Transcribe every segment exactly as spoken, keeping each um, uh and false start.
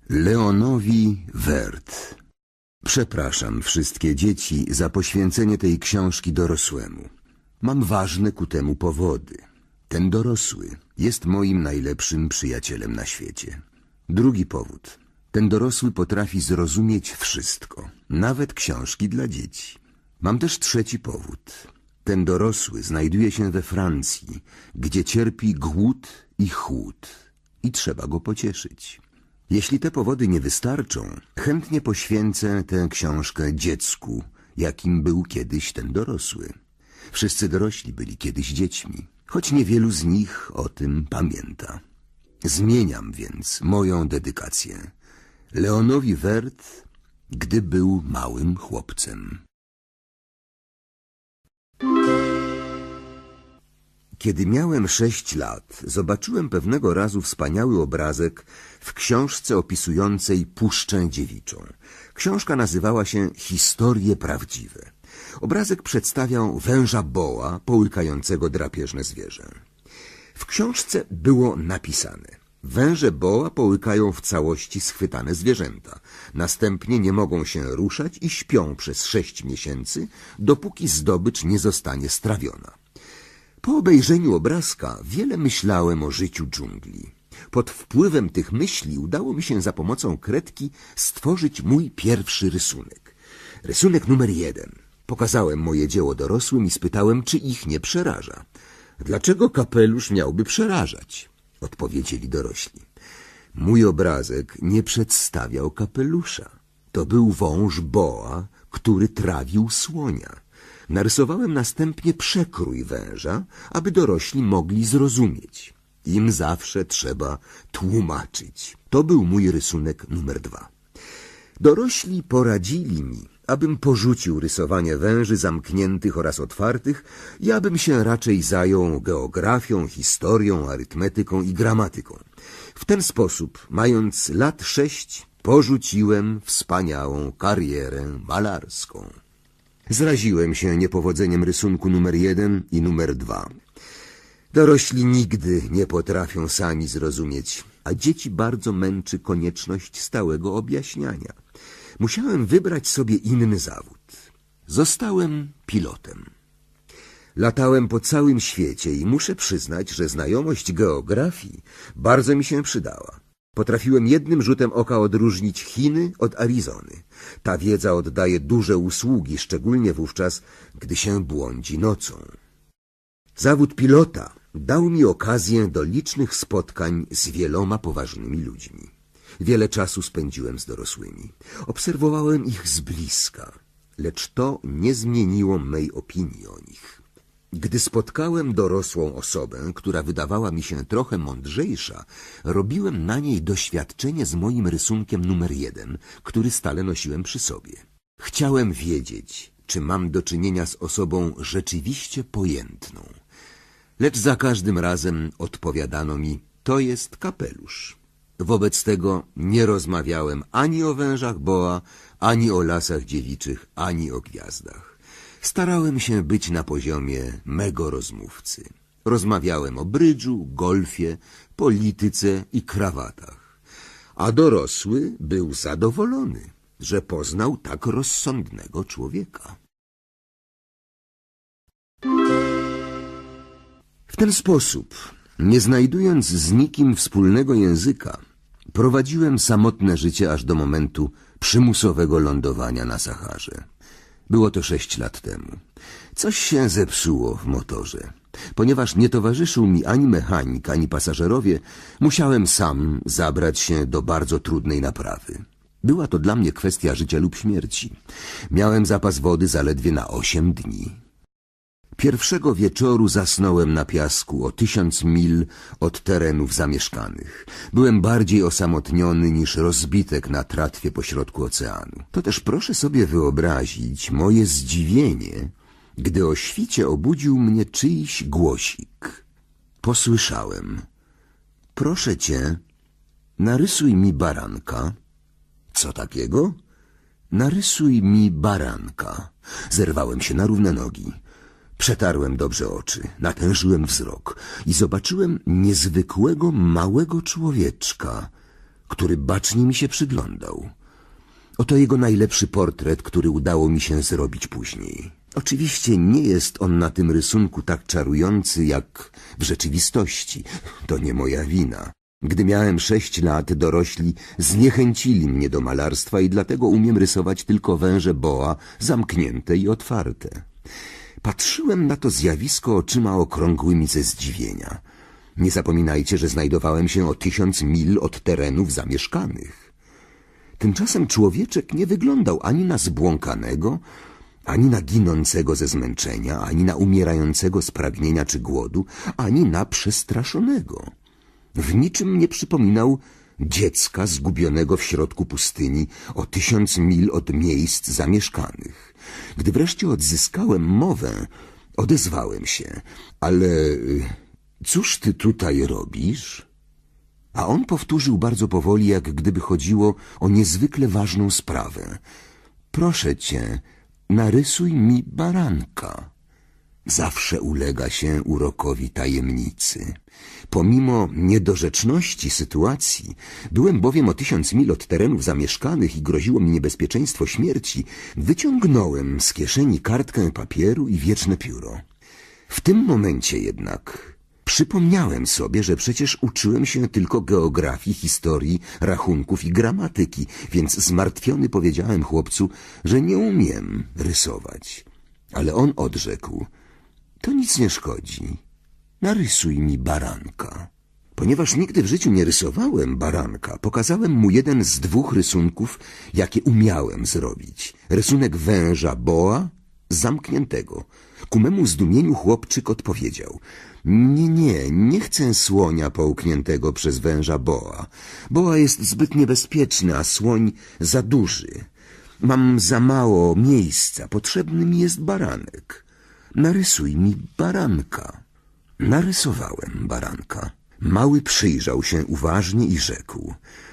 Leonowi Wert. Przepraszam wszystkie dzieci za poświęcenie tej książki dorosłemu. Mam ważne ku temu powody. Ten dorosły jest moim najlepszym przyjacielem na świecie. Drugi powód. Ten dorosły potrafi zrozumieć wszystko, nawet książki dla dzieci. Mam też trzeci powód. Ten dorosły znajduje się we Francji, gdzie cierpi głód i chłód i trzeba go pocieszyć. Jeśli te powody nie wystarczą, chętnie poświęcę tę książkę dziecku, jakim był kiedyś ten dorosły. Wszyscy dorośli byli kiedyś dziećmi, choć niewielu z nich o tym pamięta. Zmieniam więc moją dedykację Leonowi Wert, gdy był małym chłopcem. Kiedy miałem sześć lat, zobaczyłem pewnego razu wspaniały obrazek w książce opisującej Puszczę Dziewiczą. Książka nazywała się Historie prawdziwe. Obrazek przedstawiał węża boa połykającego drapieżne zwierzę. W książce było napisane: węże boa połykają w całości schwytane zwierzęta. Następnie nie mogą się ruszać i śpią przez sześć miesięcy, dopóki zdobycz nie zostanie strawiona. Po obejrzeniu obrazka wiele myślałem o życiu dżungli. Pod wpływem tych myśli udało mi się za pomocą kredki stworzyć mój pierwszy rysunek. Rysunek numer jeden. Pokazałem moje dzieło dorosłym i spytałem, czy ich nie przeraża. Dlaczego kapelusz miałby przerażać? Odpowiedzieli dorośli. Mój obrazek nie przedstawiał kapelusza. To był wąż boa, który trawił słonia. Narysowałem następnie przekrój węża, aby dorośli mogli zrozumieć. Im zawsze trzeba tłumaczyć. To był mój rysunek numer dwa. Dorośli poradzili mi, abym porzucił rysowanie węży zamkniętych oraz otwartych i abym się raczej zajął geografią, historią, arytmetyką i gramatyką. W ten sposób, mając lat sześć, porzuciłem wspaniałą karierę malarską. Zraziłem się niepowodzeniem rysunku numer jeden i numer dwa. Dorośli nigdy nie potrafią sami zrozumieć, a dzieci bardzo męczy konieczność stałego objaśniania. Musiałem wybrać sobie inny zawód. Zostałem pilotem. Latałem po całym świecie i muszę przyznać, że znajomość geografii bardzo mi się przydała. Potrafiłem jednym rzutem oka odróżnić Chiny od Arizony. Ta wiedza oddaje duże usługi, szczególnie wówczas, gdy się błądzi nocą. Zawód pilota dał mi okazję do licznych spotkań z wieloma poważnymi ludźmi. Wiele czasu spędziłem z dorosłymi. Obserwowałem ich z bliska, lecz to nie zmieniło mej opinii o nich. Gdy spotkałem dorosłą osobę, która wydawała mi się trochę mądrzejsza, robiłem na niej doświadczenie z moim rysunkiem numer jeden, który stale nosiłem przy sobie. Chciałem wiedzieć, czy mam do czynienia z osobą rzeczywiście pojętną. Lecz za każdym razem odpowiadano mi: to jest kapelusz. Wobec tego nie rozmawiałem ani o wężach boa, ani o lasach dziewiczych, ani o gwiazdach. Starałem się być na poziomie mego rozmówcy. Rozmawiałem o brydżu, golfie, polityce i krawatach. A dorosły był zadowolony, że poznał tak rozsądnego człowieka. W ten sposób, nie znajdując z nikim wspólnego języka, prowadziłem samotne życie aż do momentu przymusowego lądowania na Saharze. Było to sześć lat temu. Coś się zepsuło w motorze. Ponieważ nie towarzyszył mi ani mechanik, ani pasażerowie, musiałem sam zabrać się do bardzo trudnej naprawy. Była to dla mnie kwestia życia lub śmierci. Miałem zapas wody zaledwie na osiem dni. Pierwszego wieczoru zasnąłem na piasku o tysiąc mil od terenów zamieszkanych. Byłem bardziej osamotniony niż rozbitek na tratwie pośrodku oceanu. To też proszę sobie wyobrazić moje zdziwienie, gdy o świcie obudził mnie czyjś głosik. Posłyszałem: proszę cię, narysuj mi baranka. Co takiego? Narysuj mi baranka. Zerwałem się na równe nogi. Przetarłem dobrze oczy, natężyłem wzrok i zobaczyłem niezwykłego małego człowieczka, który bacznie mi się przyglądał. Oto jego najlepszy portret, który udało mi się zrobić później. Oczywiście nie jest on na tym rysunku tak czarujący jak w rzeczywistości. To nie moja wina. Gdy miałem sześć lat, dorośli zniechęcili mnie do malarstwa i dlatego umiem rysować tylko węże boa zamknięte i otwarte. Patrzyłem na to zjawisko oczyma okrągłymi ze zdziwienia. Nie zapominajcie, że znajdowałem się o tysiąc mil od terenów zamieszkanych. Tymczasem człowieczek nie wyglądał ani na zbłąkanego, ani na ginącego ze zmęczenia, ani na umierającego z pragnienia czy głodu, ani na przestraszonego. W niczym nie przypominał dziecka zgubionego w środku pustyni o tysiąc mil od miejsc zamieszkanych. Gdy wreszcie odzyskałem mowę, odezwałem się. Ale cóż ty tutaj robisz? A on powtórzył bardzo powoli, jak gdyby chodziło o niezwykle ważną sprawę. Proszę cię, narysuj mi baranka. Zawsze ulega się urokowi tajemnicy. Pomimo niedorzeczności sytuacji, byłem bowiem o tysiąc mil od terenów zamieszkanych i groziło mi niebezpieczeństwo śmierci, wyciągnąłem z kieszeni kartkę papieru i wieczne pióro. W tym momencie jednak przypomniałem sobie, że przecież uczyłem się tylko geografii, historii, rachunków i gramatyki, więc zmartwiony powiedziałem chłopcu, że nie umiem rysować. Ale on odrzekł: to nic nie szkodzi. Narysuj mi baranka. Ponieważ nigdy w życiu nie rysowałem baranka, pokazałem mu jeden z dwóch rysunków, jakie umiałem zrobić. Rysunek węża boa zamkniętego. Ku memu zdumieniu chłopczyk odpowiedział: nie, nie, nie chcę słonia połkniętego przez węża boa. Boa jest zbyt niebezpieczny, a słoń za duży. Mam za mało miejsca, potrzebny mi jest baranek. Narysuj mi baranka. Narysowałem baranka. Mały przyjrzał się uważnie i rzekł: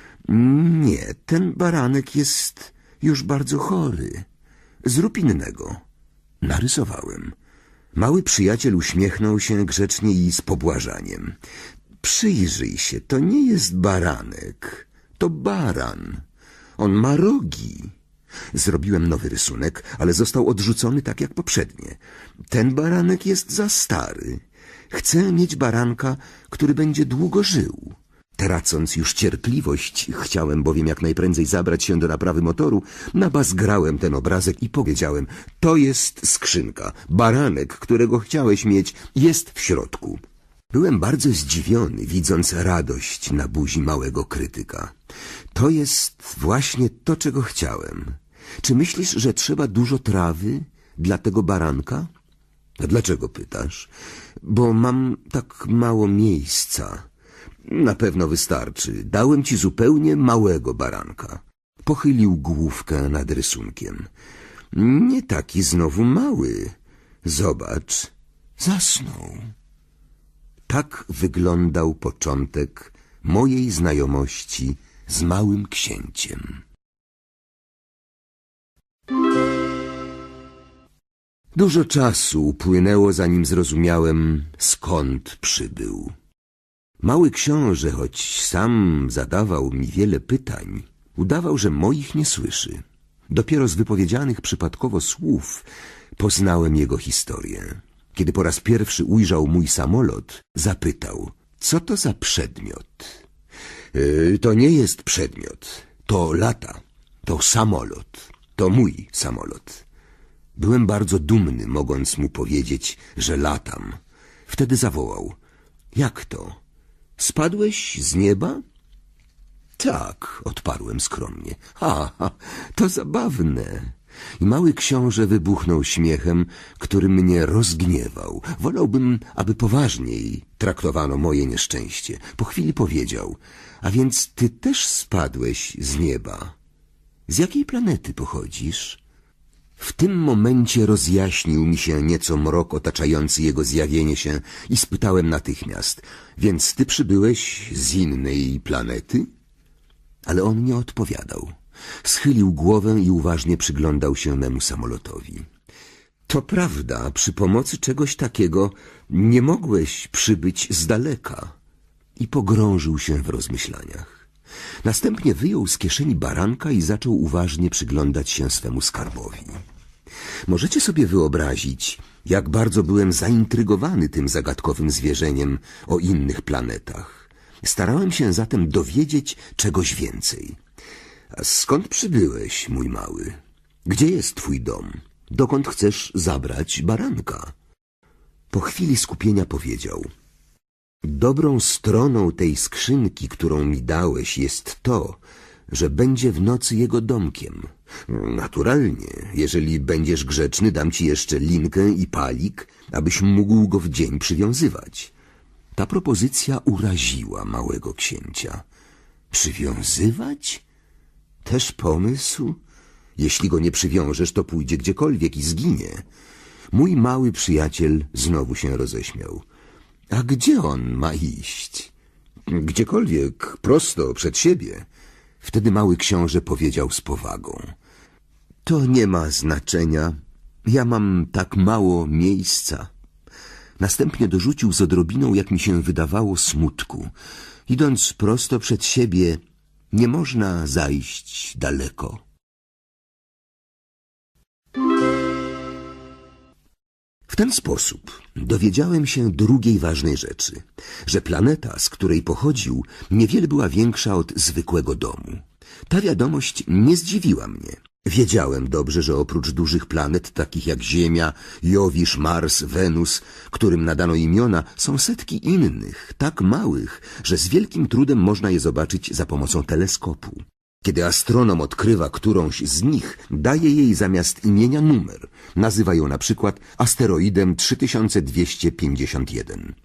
nie, ten baranek jest już bardzo chory. Zrób innego. Narysowałem. Mały przyjaciel uśmiechnął się grzecznie i z pobłażaniem. Przyjrzyj się, to nie jest baranek, to baran. On ma rogi. Zrobiłem nowy rysunek, ale został odrzucony tak jak poprzednie. Ten baranek jest za stary. Chcę mieć baranka, który będzie długo żył. Tracąc już cierpliwość, chciałem bowiem jak najprędzej zabrać się do naprawy motoru, nabazgrałem ten obrazek i powiedziałem: to jest skrzynka. Baranek, którego chciałeś mieć, jest w środku. Byłem bardzo zdziwiony, widząc radość na buzi małego krytyka. To jest właśnie to, czego chciałem. Czy myślisz, że trzeba dużo trawy dla tego baranka? A dlaczego pytasz? Bo mam tak mało miejsca. Na pewno wystarczy. Dałem ci zupełnie małego baranka. Pochylił główkę nad rysunkiem. Nie taki znowu mały. Zobacz. Zasnął. Tak wyglądał początek mojej znajomości z małym księciem. Dużo czasu upłynęło, zanim zrozumiałem, skąd przybył. Mały książę, choć sam zadawał mi wiele pytań, udawał, że moich nie słyszy. Dopiero z wypowiedzianych przypadkowo słów poznałem jego historię. Kiedy po raz pierwszy ujrzał mój samolot, zapytał: co to za przedmiot? Yy, to nie jest przedmiot, to lata, to samolot, to mój samolot. Byłem bardzo dumny, mogąc mu powiedzieć, że latam. Wtedy zawołał: jak to? Spadłeś z nieba? Tak, odparłem skromnie. Ha, ha, to zabawne. I mały książę wybuchnął śmiechem, który mnie rozgniewał. Wolałbym, aby poważniej traktowano moje nieszczęście. Po chwili powiedział: a więc ty też spadłeś z nieba. Z jakiej planety pochodzisz? W tym momencie rozjaśnił mi się nieco mrok otaczający jego zjawienie się i spytałem natychmiast: więc ty przybyłeś z innej planety? Ale on nie odpowiadał. Schylił głowę i uważnie przyglądał się memu samolotowi. To prawda, przy pomocy czegoś takiego nie mogłeś przybyć z daleka. I pogrążył się w rozmyślaniach. Następnie wyjął z kieszeni baranka i zaczął uważnie przyglądać się swemu skarbowi. Możecie sobie wyobrazić, jak bardzo byłem zaintrygowany tym zagadkowym zwierzeniem o innych planetach. Starałem się zatem dowiedzieć czegoś więcej. A skąd przybyłeś, mój mały? Gdzie jest twój dom? Dokąd chcesz zabrać baranka? Po chwili skupienia powiedział: dobrą stroną tej skrzynki, którą mi dałeś, jest to, że będzie w nocy jego domkiem. Naturalnie, jeżeli będziesz grzeczny, dam ci jeszcze linkę i palik, abyś mógł go w dzień przywiązywać. Ta propozycja uraziła małego księcia. Przywiązywać? Też pomysł? Jeśli go nie przywiążesz, to pójdzie gdziekolwiek i zginie. Mój mały przyjaciel znowu się roześmiał. A gdzie on ma iść? Gdziekolwiek, prosto przed siebie. Wtedy mały książę powiedział z powagą: to nie ma znaczenia. Ja mam tak mało miejsca. Następnie dorzucił z odrobiną, jak mi się wydawało, smutku: idąc prosto przed siebie, nie można zajść daleko. W ten sposób dowiedziałem się drugiej ważnej rzeczy, że planeta, z której pochodził, niewiele była większa od zwykłego domu. Ta wiadomość nie zdziwiła mnie. Wiedziałem dobrze, że oprócz dużych planet, takich jak Ziemia, Jowisz, Mars, Wenus, którym nadano imiona, są setki innych, tak małych, że z wielkim trudem można je zobaczyć za pomocą teleskopu. Kiedy astronom odkrywa którąś z nich, daje jej zamiast imienia numer. Nazywa ją na przykład asteroidem trzy tysiące dwieście pięćdziesiąt jeden.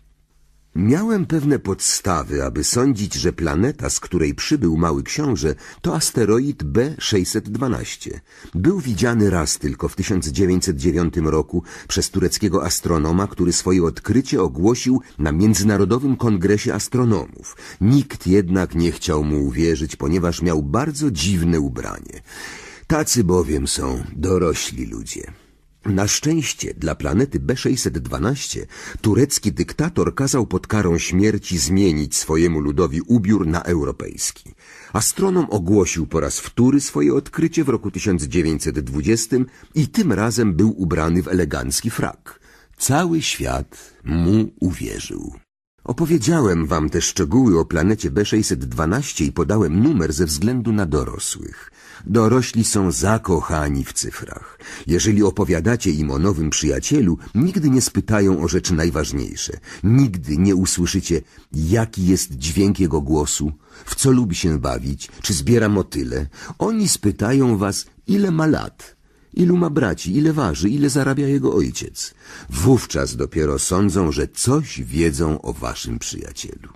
Miałem pewne podstawy, aby sądzić, że planeta, z której przybył mały książę, to asteroid B sześćset dwanaście. Był widziany raz tylko w tysiąc dziewięćset dziewiątym roku przez tureckiego astronoma, który swoje odkrycie ogłosił na Międzynarodowym Kongresie Astronomów. Nikt jednak nie chciał mu uwierzyć, ponieważ miał bardzo dziwne ubranie. Tacy bowiem są dorośli ludzie. Na szczęście dla planety B sześćset dwanaście turecki dyktator kazał pod karą śmierci zmienić swojemu ludowi ubiór na europejski. Astronom ogłosił po raz wtóry swoje odkrycie w roku tysiąc dziewięćset dwudziestym i tym razem był ubrany w elegancki frak. Cały świat mu uwierzył. Opowiedziałem wam te szczegóły o planecie B sześćset dwanaście i podałem numer ze względu na dorosłych. Dorośli są zakochani w cyfrach. Jeżeli opowiadacie im o nowym przyjacielu, nigdy nie spytają o rzeczy najważniejsze. Nigdy nie usłyszycie, jaki jest dźwięk jego głosu, w co lubi się bawić, czy zbiera motyle. Oni spytają was, ile ma lat, ilu ma braci, ile waży, ile zarabia jego ojciec. Wówczas dopiero sądzą, że coś wiedzą o waszym przyjacielu.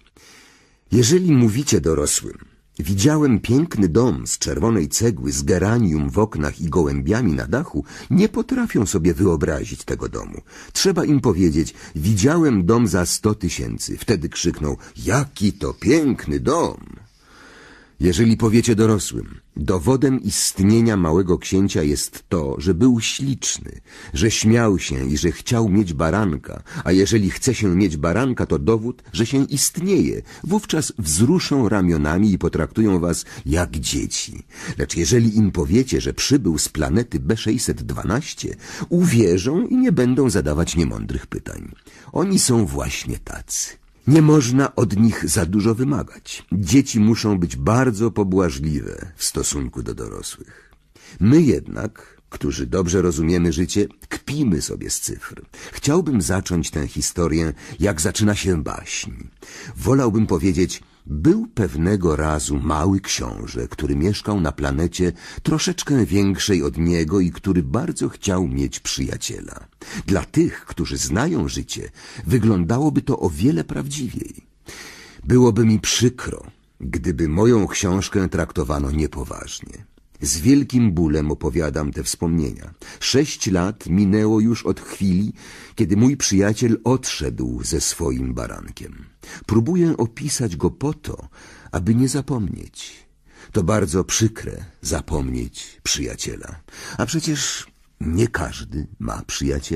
Jeżeli mówicie dorosłym: widziałem piękny dom z czerwonej cegły, z geranium w oknach i gołębiami na dachu, nie potrafią sobie wyobrazić tego domu. Trzeba im powiedzieć: widziałem dom za sto tysięcy. Wtedy krzykną: jaki to piękny dom! Jeżeli powiecie dorosłym: dowodem istnienia małego księcia jest to, że był śliczny, że śmiał się i że chciał mieć baranka, a jeżeli chce się mieć baranka, to dowód, że się istnieje, wówczas wzruszą ramionami i potraktują was jak dzieci. Lecz jeżeli im powiecie, że przybył z planety B sześćset dwanaście, uwierzą i nie będą zadawać niemądrych pytań. Oni są właśnie tacy. Nie można od nich za dużo wymagać. Dzieci muszą być bardzo pobłażliwe w stosunku do dorosłych. My jednak, którzy dobrze rozumiemy życie, kpimy sobie z cyfr. Chciałbym zacząć tę historię, jak zaczyna się baśń. Wolałbym powiedzieć: był pewnego razu mały książę, który mieszkał na planecie troszeczkę większej od niego i który bardzo chciał mieć przyjaciela. Dla tych, którzy znają życie, wyglądałoby to o wiele prawdziwiej. Byłoby mi przykro, gdyby moją książkę traktowano niepoważnie. Z wielkim bólem opowiadam te wspomnienia. Sześć lat minęło już od chwili, kiedy mój przyjaciel odszedł ze swoim barankiem. Próbuję opisać go po to, aby nie zapomnieć. To bardzo przykre zapomnieć przyjaciela. A przecież nie każdy ma przyjaciela.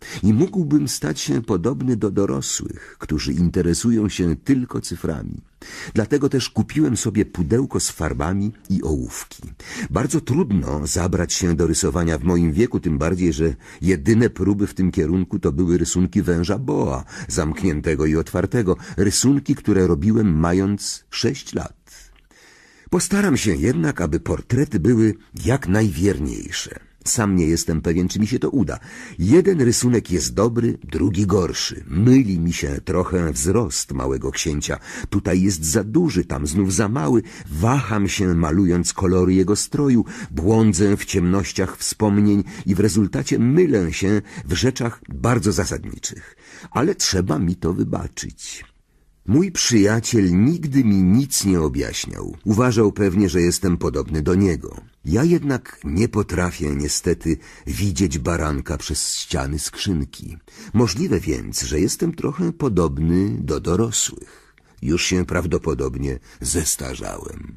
i mógłbym stać się podobny do dorosłych, którzy interesują się tylko cyframi. Dlatego też kupiłem sobie pudełko z farbami i ołówki. Bardzo trudno zabrać się do rysowania w moim wieku, tym bardziej, że jedyne próby w tym kierunku to były rysunki węża boa, zamkniętego i otwartego, rysunki, które robiłem mając sześć lat. Postaram się jednak, aby portrety były jak najwierniejsze. Sam nie jestem pewien, czy mi się to uda. Jeden rysunek jest dobry, drugi gorszy. Myli mi się trochę wzrost małego księcia. Tutaj jest za duży, tam znów za mały. Waham się, malując kolory jego stroju. Błądzę w ciemnościach wspomnień i w rezultacie mylę się w rzeczach bardzo zasadniczych. Ale trzeba mi to wybaczyć. Mój przyjaciel nigdy mi nic nie objaśniał. Uważał pewnie, że jestem podobny do niego. Ja jednak nie potrafię niestety widzieć baranka przez ściany skrzynki. Możliwe więc, że jestem trochę podobny do dorosłych. Już się prawdopodobnie zestarzałem.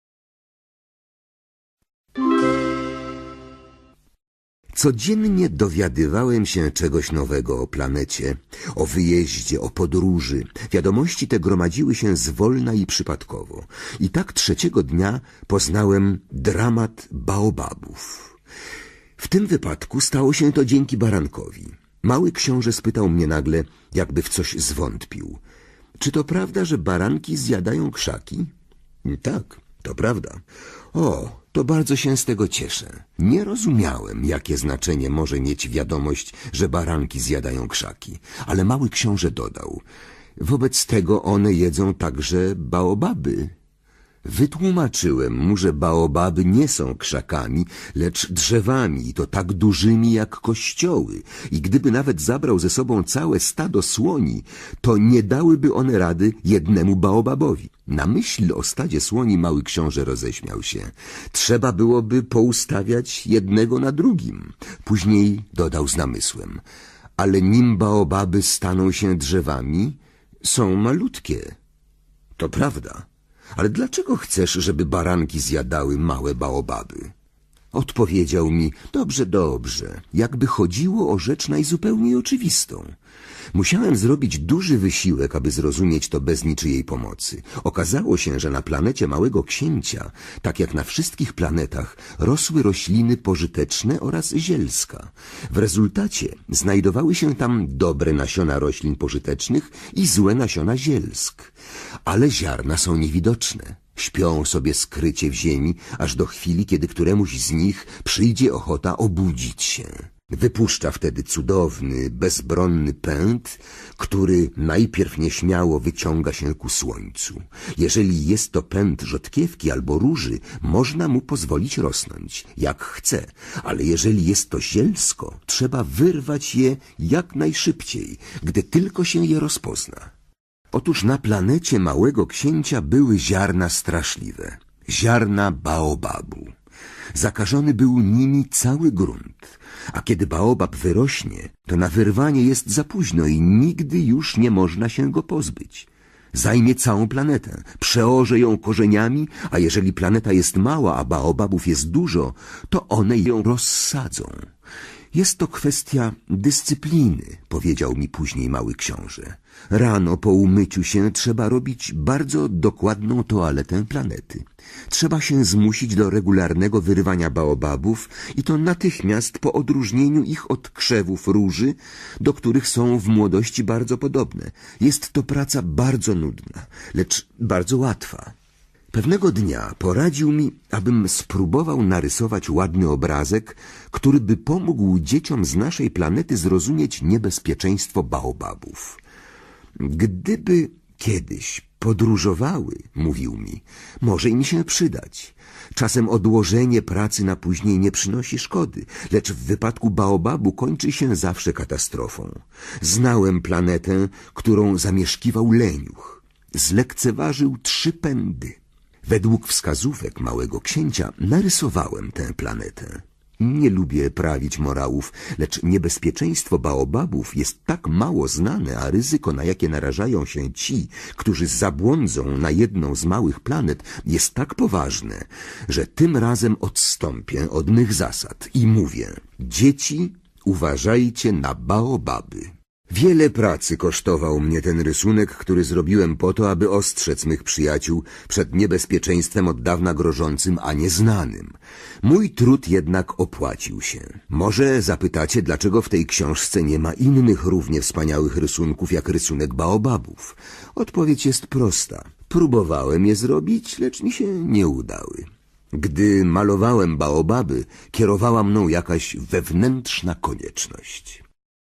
Codziennie dowiadywałem się czegoś nowego o planecie, o wyjeździe, o podróży. Wiadomości te gromadziły się zwolna i przypadkowo. I tak trzeciego dnia poznałem dramat baobabów. W tym wypadku stało się to dzięki barankowi. Mały książę spytał mnie nagle, jakby w coś zwątpił. Czy to prawda, że baranki zjadają krzaki? Tak, to prawda. O, to bardzo się z tego cieszę. Nie rozumiałem, jakie znaczenie może mieć wiadomość, że baranki zjadają krzaki, ale mały książę dodał. Wobec tego one jedzą także baobaby. Wytłumaczyłem mu, że baobaby nie są krzakami, lecz drzewami i to tak dużymi jak kościoły i gdyby nawet zabrał ze sobą całe stado słoni, to nie dałyby one rady jednemu baobabowi. Na myśl o stadzie słoni mały książę roześmiał się. Trzeba byłoby poustawiać jednego na drugim. Później dodał z namysłem. Ale nim baobaby staną się drzewami, są malutkie. To prawda. Ale dlaczego chcesz, żeby baranki zjadały małe baobaby? Odpowiedział mi, dobrze, dobrze, jakby chodziło o rzecz najzupełniej oczywistą. Musiałem zrobić duży wysiłek, aby zrozumieć to bez niczyjej pomocy. Okazało się, że na planecie Małego Księcia, tak jak na wszystkich planetach, rosły rośliny pożyteczne oraz zielska. W rezultacie znajdowały się tam dobre nasiona roślin pożytecznych i złe nasiona zielsk. Ale ziarna są niewidoczne. Śpią sobie skrycie w ziemi, aż do chwili, kiedy któremuś z nich przyjdzie ochota obudzić się. Wypuszcza wtedy cudowny, bezbronny pęd, który najpierw nieśmiało wyciąga się ku słońcu. Jeżeli jest to pęd rzodkiewki albo róży, można mu pozwolić rosnąć, jak chce, ale jeżeli jest to zielsko, trzeba wyrwać je jak najszybciej, gdy tylko się je rozpozna. Otóż na planecie Małego Księcia były ziarna straszliwe, ziarna baobabu. Zakażony był nimi cały grunt, a kiedy baobab wyrośnie, to na wyrwanie jest za późno i nigdy już nie można się go pozbyć. Zajmie całą planetę, przeorze ją korzeniami, a jeżeli planeta jest mała, a baobabów jest dużo, to one ją rozsadzą. Jest to kwestia dyscypliny, powiedział mi później mały książę. Rano po umyciu się trzeba robić bardzo dokładną toaletę planety. Trzeba się zmusić do regularnego wyrywania baobabów i to natychmiast po odróżnieniu ich od krzewów róży, do których są w młodości bardzo podobne. Jest to praca bardzo nudna, lecz bardzo łatwa. Pewnego dnia poradził mi, abym spróbował narysować ładny obrazek, który by pomógł dzieciom z naszej planety zrozumieć niebezpieczeństwo baobabów. Gdyby kiedyś podróżowały, mówił mi, może im się przydać. Czasem odłożenie pracy na później nie przynosi szkody, lecz w wypadku baobabu kończy się zawsze katastrofą. Znałem planetę, którą zamieszkiwał leniuch. Zlekceważył trzy pędy. Według wskazówek Małego Księcia narysowałem tę planetę. Nie lubię prawić morałów, lecz niebezpieczeństwo baobabów jest tak mało znane, a ryzyko, na jakie narażają się ci, którzy zabłądzą na jedną z małych planet, jest tak poważne, że tym razem odstąpię od mych zasad i mówię, dzieci Uważajcie na baobaby. Wiele pracy kosztował mnie ten rysunek, który zrobiłem po to, aby ostrzec mych przyjaciół przed niebezpieczeństwem od dawna grożącym, a nieznanym. Mój trud jednak opłacił się. Może zapytacie, dlaczego w tej książce nie ma innych równie wspaniałych rysunków jak rysunek baobabów. Odpowiedź jest prosta. Próbowałem je zrobić, lecz mi się nie udały. Gdy malowałem baobaby, kierowała mną jakaś wewnętrzna konieczność.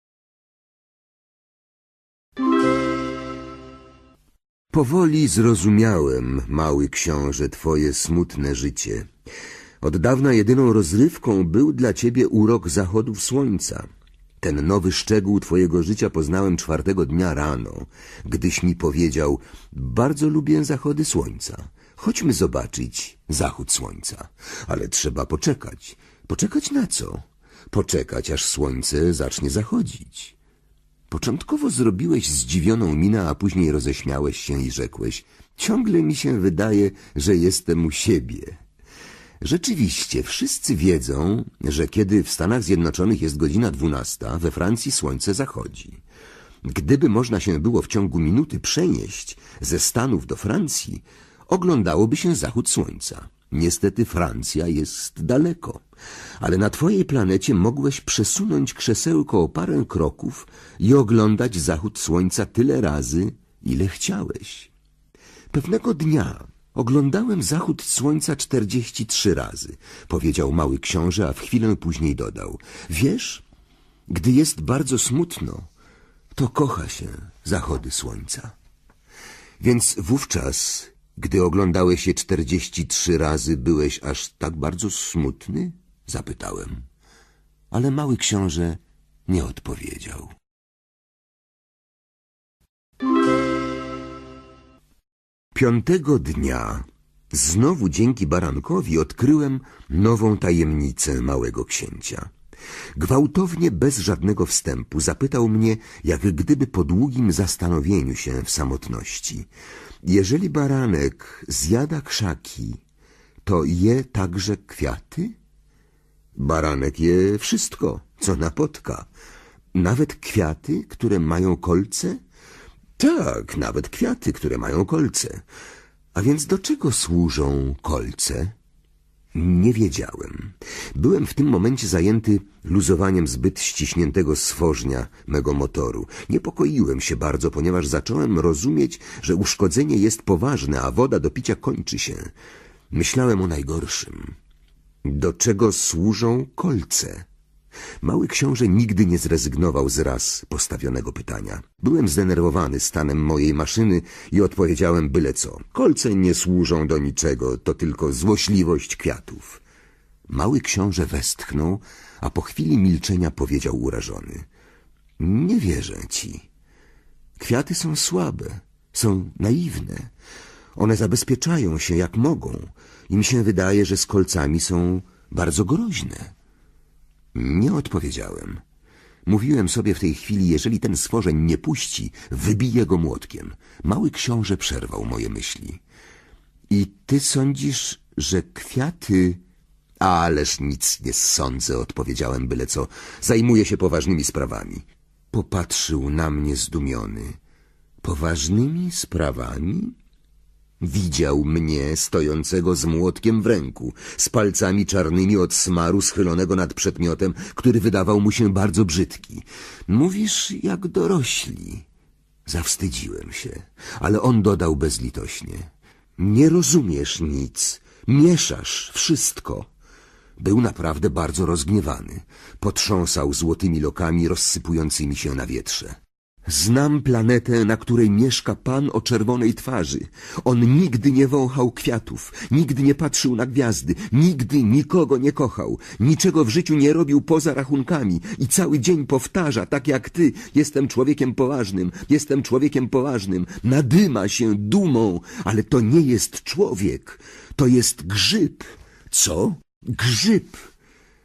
Powoli zrozumiałem, mały książę, twoje smutne życie. Od dawna jedyną rozrywką był dla ciebie urok zachodów słońca. Ten nowy szczegół twojego życia poznałem czwartego dnia rano, gdyś mi powiedział: bardzo lubię zachody słońca. Chodźmy zobaczyć zachód słońca. Ale trzeba poczekać. Poczekać na co? Poczekać, aż słońce zacznie zachodzić. Początkowo zrobiłeś zdziwioną minę, a później roześmiałeś się i rzekłeś: ciągle mi się wydaje, że jestem u siebie. Rzeczywiście, wszyscy wiedzą, że kiedy w Stanach Zjednoczonych jest godzina dwunasta, we Francji słońce zachodzi. Gdyby można się było w ciągu minuty przenieść ze Stanów do Francji, oglądałoby się zachód słońca. Niestety Francja jest daleko, ale na twojej planecie mogłeś przesunąć krzesełko o parę kroków i oglądać zachód słońca tyle razy, ile chciałeś. Pewnego dnia oglądałem zachód słońca czterdzieści trzy razy, powiedział mały książę, a w chwilę później dodał: wiesz, gdy jest bardzo smutno, to kocha się zachody słońca. Więc wówczas, gdy oglądałeś je czterdzieści trzy razy, byłeś aż tak bardzo smutny? Zapytałem. Ale mały książę nie odpowiedział. Piątego dnia, znowu dzięki barankowi, odkryłem nową tajemnicę małego księcia. Gwałtownie, bez żadnego wstępu, zapytał mnie, jak gdyby po długim zastanowieniu się w samotności: jeżeli baranek zjada krzaki, to je także kwiaty? Baranek je wszystko, co napotka. Nawet kwiaty, które mają kolce? Tak, nawet kwiaty, które mają kolce. A więc do czego służą kolce? Nie wiedziałem. Byłem w tym momencie zajęty luzowaniem zbyt ściśniętego stworznia mego motoru. Niepokoiłem się bardzo, ponieważ zacząłem rozumieć, że uszkodzenie jest poważne, a woda do picia kończy się. Myślałem o najgorszym. Do czego służą kolce? Mały książę nigdy nie zrezygnował z raz postawionego pytania. Byłem zdenerwowany stanem mojej maszyny i odpowiedziałem byle co. Kolce nie służą do niczego, to tylko złośliwość kwiatów. Mały książę westchnął, a po chwili milczenia powiedział urażony: nie wierzę ci. Kwiaty są słabe, są naiwne. One zabezpieczają się jak mogą i mi się wydaje, że z kolcami są bardzo groźne. Nie odpowiedziałem. Mówiłem sobie w tej chwili: jeżeli ten stworzeń nie puści, wybiję go młotkiem. Mały książę przerwał moje myśli. I ty sądzisz, że kwiaty... Ależ nic nie sądzę, odpowiedziałem byle co. Zajmuję się poważnymi sprawami. Popatrzył na mnie zdumiony. Poważnymi sprawami? Widział mnie stojącego z młotkiem w ręku, z palcami czarnymi od smaru schylonego nad przedmiotem, który wydawał mu się bardzo brzydki. Mówisz jak dorośli. Zawstydziłem się, ale on dodał bezlitośnie: nie rozumiesz nic, mieszasz wszystko. Był naprawdę bardzo rozgniewany. Potrząsał złotymi lokami rozsypującymi się na wietrze. Znam planetę, na której mieszka pan o czerwonej twarzy. On nigdy nie wąchał kwiatów, nigdy nie patrzył na gwiazdy, nigdy nikogo nie kochał, niczego w życiu nie robił poza rachunkami i cały dzień powtarza, tak jak ty: jestem człowiekiem poważnym, jestem człowiekiem poważnym. Nadyma się dumą, ale to nie jest człowiek, to jest grzyb. Co? Grzyb.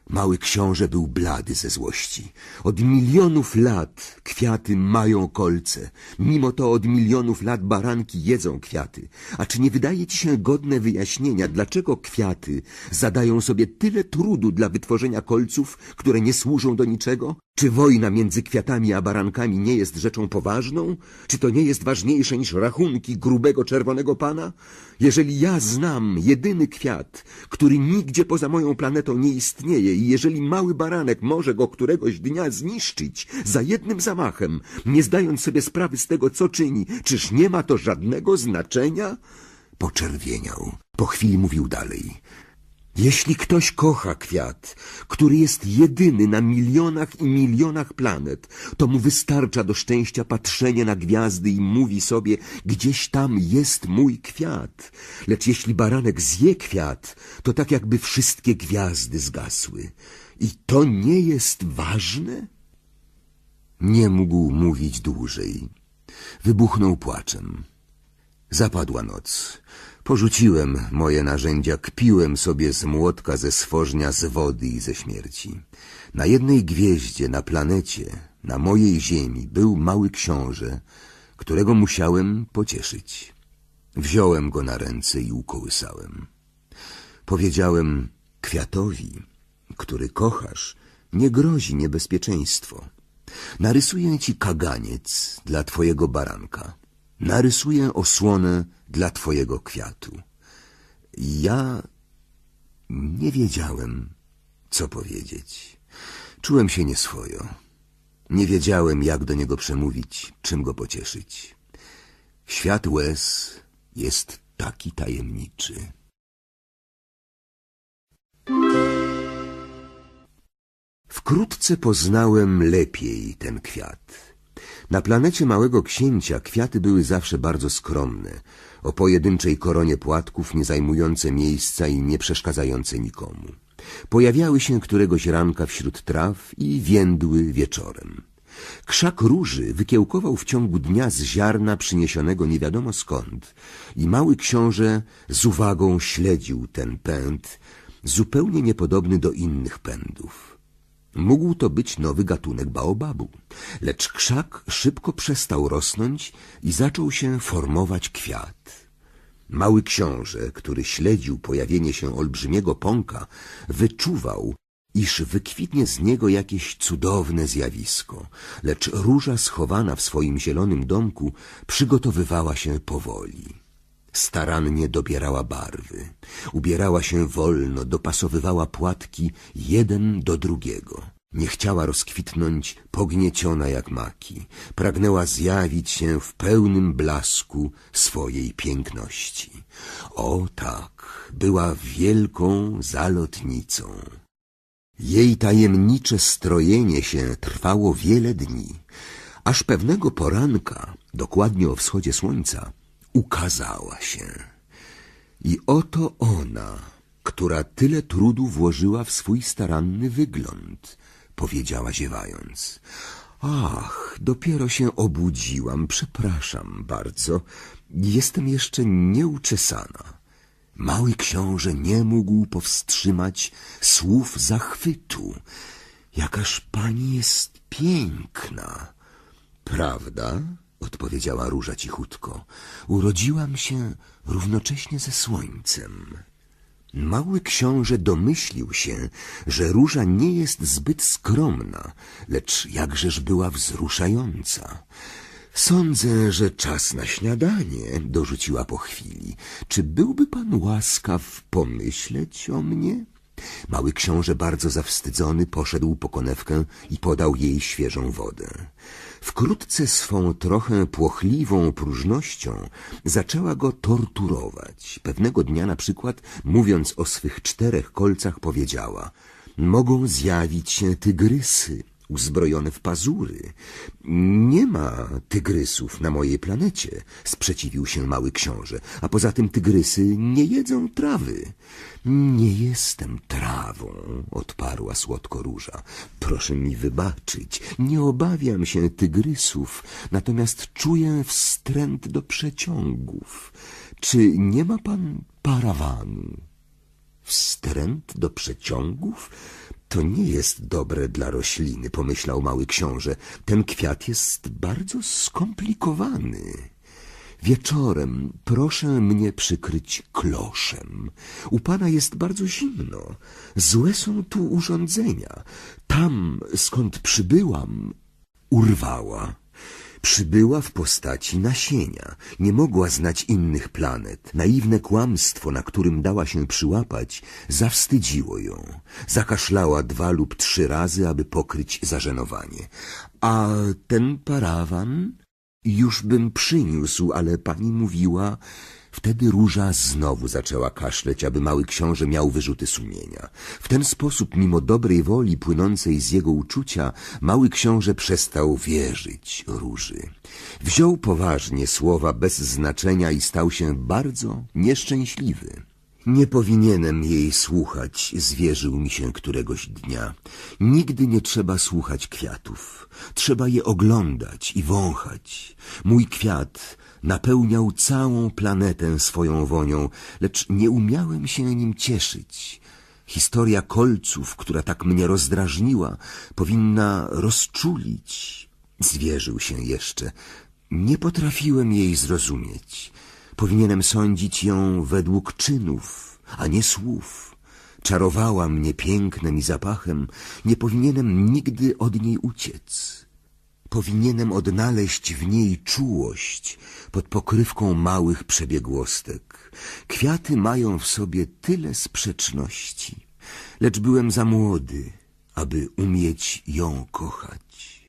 Mały książę był blady ze złości. Od milionów lat kwiaty mają kolce. Mimo to od milionów lat baranki jedzą kwiaty. A czy nie wydaje ci się godne wyjaśnienia, dlaczego kwiaty zadają sobie tyle trudu dla wytworzenia kolców, które nie służą do niczego? Czy wojna między kwiatami a barankami nie jest rzeczą poważną? Czy to nie jest ważniejsze niż rachunki grubego czerwonego pana? Jeżeli ja znam jedyny kwiat, który nigdzie poza moją planetą nie istnieje, i jeżeli mały baranek może go któregoś dnia zniszczyć za jednym zamachem, nie zdając sobie sprawy z tego, co czyni, czyż nie ma to żadnego znaczenia? Poczerwieniał. Po chwili mówił dalej. Jeśli ktoś kocha kwiat, który jest jedyny na milionach i milionach planet, to mu wystarcza do szczęścia patrzenie na gwiazdy i mówi sobie, gdzieś tam jest mój kwiat. Lecz jeśli baranek zje kwiat, to tak jakby wszystkie gwiazdy zgasły. I to nie jest ważne? Nie mógł mówić dłużej. Wybuchnął płaczem. Zapadła noc. Porzuciłem moje narzędzia, kpiłem sobie z młotka, ze stworznia, z wody i ze śmierci. Na jednej gwieździe, na planecie, na mojej ziemi był mały książę, którego musiałem pocieszyć. Wziąłem go na ręce i ukołysałem. Powiedziałem, kwiatowi, który kochasz, nie grozi niebezpieczeństwo. Narysuję ci kaganiec dla twojego baranka. Narysuję osłonę dla twojego kwiatu. Ja nie wiedziałem, co powiedzieć. Czułem się nieswojo. Nie wiedziałem, jak do niego przemówić, czym go pocieszyć. Świat łez jest taki tajemniczy. Wkrótce poznałem lepiej ten kwiat. Na planecie Małego Księcia kwiaty były zawsze bardzo skromne, o pojedynczej koronie płatków, nie zajmujące miejsca i nie przeszkadzające nikomu. Pojawiały się któregoś ranka wśród traw i więdły wieczorem. Krzak róży wykiełkował w ciągu dnia z ziarna przyniesionego nie wiadomo skąd i Mały Książę z uwagą śledził ten pęd, zupełnie niepodobny do innych pędów. Mógł to być nowy gatunek baobabu, lecz krzak szybko przestał rosnąć i zaczął się formować kwiat. Mały Książę, który śledził pojawienie się olbrzymiego pąka, wyczuwał, iż wykwitnie z niego jakieś cudowne zjawisko, lecz róża schowana w swoim zielonym domku przygotowywała się powoli. Starannie dobierała barwy, ubierała się wolno, dopasowywała płatki jeden do drugiego. Nie chciała rozkwitnąć pognieciona jak maki, pragnęła zjawić się w pełnym blasku swojej piękności. O tak, była wielką zalotnicą. Jej tajemnicze strojenie się trwało wiele dni, aż pewnego poranka, dokładnie o wschodzie słońca, ukazała się. I oto ona, która tyle trudu włożyła w swój staranny wygląd, powiedziała ziewając. Ach, dopiero się obudziłam, przepraszam bardzo, jestem jeszcze nieuczesana. Mały Książę nie mógł powstrzymać słów zachwytu. Jakaż pani jest piękna. Prawda? Odpowiedziała róża cichutko. Urodziłam się równocześnie ze słońcem. Mały Książę domyślił się, że róża nie jest zbyt skromna, lecz jakżeż była wzruszająca. Sądzę, że czas na śniadanie, dorzuciła po chwili. Czy byłby pan łaskaw pomyśleć o mnie? Mały Książę, bardzo zawstydzony, poszedł po konewkę i podał jej świeżą wodę. Wkrótce swą trochę płochliwą próżnością zaczęła go torturować. Pewnego dnia na przykład, mówiąc o swych czterech kolcach, powiedziała: mogą zjawić się tygrysy uzbrojone w pazury. Nie ma tygrysów na mojej planecie, sprzeciwił się Mały Książę, a poza tym tygrysy nie jedzą trawy. Nie jestem trawą, odparła słodko róża. Proszę mi wybaczyć, nie obawiam się tygrysów, natomiast czuję wstręt do przeciągów. Czy nie ma pan parawanu? wstręt do przeciągów? To nie jest dobre dla rośliny, pomyślał mały książę. Ten kwiat jest bardzo skomplikowany. Wieczorem proszę mnie przykryć kloszem. U pana jest bardzo zimno. Złe są tu urządzenia. Tam, skąd przybyłam, urwała. Przybyła w postaci nasienia. Nie mogła znać innych planet. Naiwne kłamstwo, na którym dała się przyłapać, zawstydziło ją. Zakaszlała dwa lub trzy razy, aby pokryć zażenowanie. A ten parawan? Już bym przyniósł, ale pani mówiła... Wtedy Róża znowu zaczęła kaszleć, aby mały książę miał wyrzuty sumienia. W ten sposób, mimo dobrej woli płynącej z jego uczucia, mały książę przestał wierzyć Róży. Wziął poważnie słowa bez znaczenia i stał się bardzo nieszczęśliwy. Nie powinienem jej słuchać, zwierzył mi się któregoś dnia. Nigdy nie trzeba słuchać kwiatów. Trzeba je oglądać i wąchać. Mój kwiat napełniał całą planetę swoją wonią, lecz nie umiałem się nim cieszyć. Historia kolców, która tak mnie rozdrażniła, powinna rozczulić. Zwierzył się jeszcze. Nie potrafiłem jej zrozumieć. Powinienem sądzić ją według czynów, a nie słów. Czarowała mnie pięknem i zapachem. Nie powinienem nigdy od niej uciec. Powinienem odnaleźć w niej czułość pod pokrywką małych przebiegłostek. Kwiaty mają w sobie tyle sprzeczności, lecz byłem za młody, aby umieć ją kochać.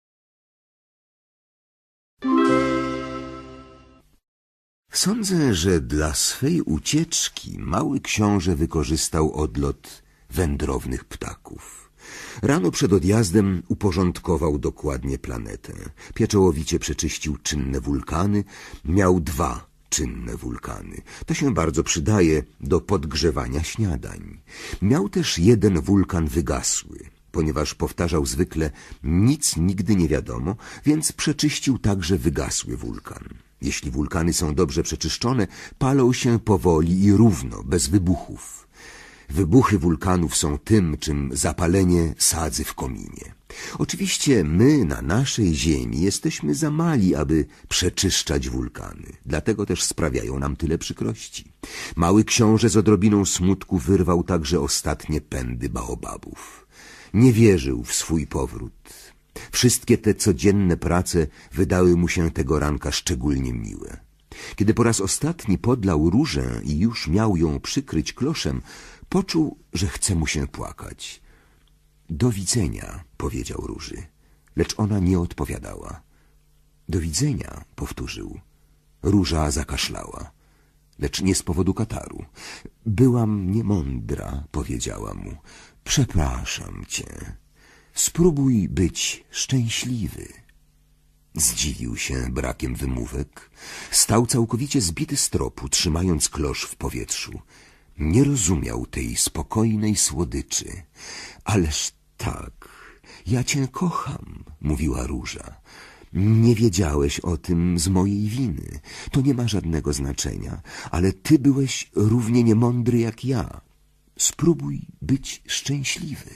Sądzę, że dla swej ucieczki mały książę wykorzystał odlot wędrownych ptaków. Rano przed odjazdem uporządkował dokładnie planetę. Pieczołowicie przeczyścił czynne wulkany. Miał dwa czynne wulkany. To się bardzo przydaje do podgrzewania śniadań. Miał też jeden wulkan wygasły. Ponieważ powtarzał zwykle nic nigdy nie wiadomo, więc przeczyścił także wygasły wulkan. Jeśli wulkany są dobrze przeczyszczone, palą się powoli i równo, bez wybuchów. Wybuchy wulkanów są tym, czym zapalenie sadzy w kominie. Oczywiście my na naszej ziemi jesteśmy za mali, aby przeczyszczać wulkany. Dlatego też sprawiają nam tyle przykrości. Mały książę z odrobiną smutku wyrwał także ostatnie pędy baobabów. Nie wierzył w swój powrót. Wszystkie te codzienne prace wydały mu się tego ranka szczególnie miłe. Kiedy po raz ostatni podlał różę i już miał ją przykryć kloszem, poczuł, że chce mu się płakać. Do widzenia, powiedział Róży, lecz ona nie odpowiadała. Do widzenia, powtórzył. Róża zakaszlała, lecz nie z powodu kataru. Byłam niemądra, powiedziała mu. Przepraszam cię. Spróbuj być szczęśliwy. Zdziwił się brakiem wymówek. Stał całkowicie zbity z tropu, trzymając klosz w powietrzu. Nie rozumiał tej spokojnej słodyczy. Ależ tak, ja cię kocham, mówiła Róża. Nie wiedziałeś o tym z mojej winy. To nie ma żadnego znaczenia, ale ty byłeś równie niemądry jak ja. Spróbuj być szczęśliwy.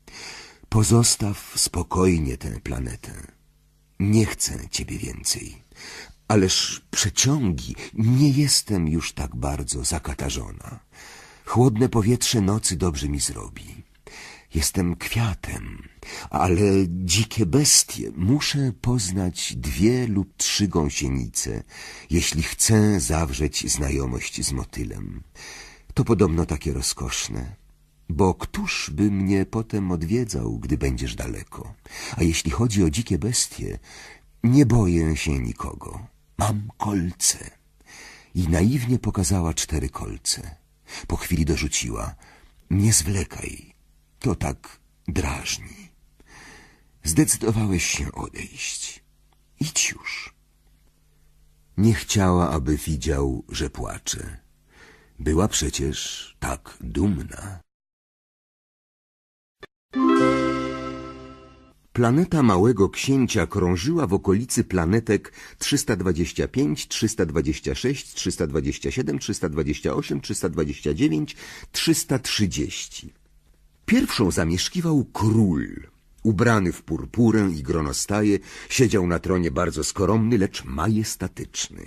Pozostaw spokojnie tę planetę. Nie chcę ciebie więcej. Ależ przeciągi, nie jestem już tak bardzo zakatarzona. Chłodne powietrze nocy dobrze mi zrobi. Jestem kwiatem, ale dzikie bestie. Muszę poznać dwie lub trzy gąsienice, jeśli chcę zawrzeć znajomość z motylem. To podobno takie rozkoszne. Bo któż by mnie potem odwiedzał, gdy będziesz daleko? A jeśli chodzi o dzikie bestie, nie boję się nikogo. Mam kolce. I naiwnie pokazała cztery kolce. Po chwili dorzuciła. Nie zwlekaj, to tak drażni. Zdecydowałeś się odejść. Idź już. Nie chciała, aby widział, że płacze. Była przecież tak dumna. Planeta Małego Księcia krążyła w okolicy planetek trzysta dwadzieścia pięć, trzysta dwadzieścia sześć, trzysta dwadzieścia siedem, trzysta dwadzieścia osiem, trzysta dwadzieścia dziewięć, trzysta trzydzieści. Pierwszą zamieszkiwał król. Ubrany w purpurę i gronostaje, siedział na tronie bardzo skromny, lecz majestatyczny.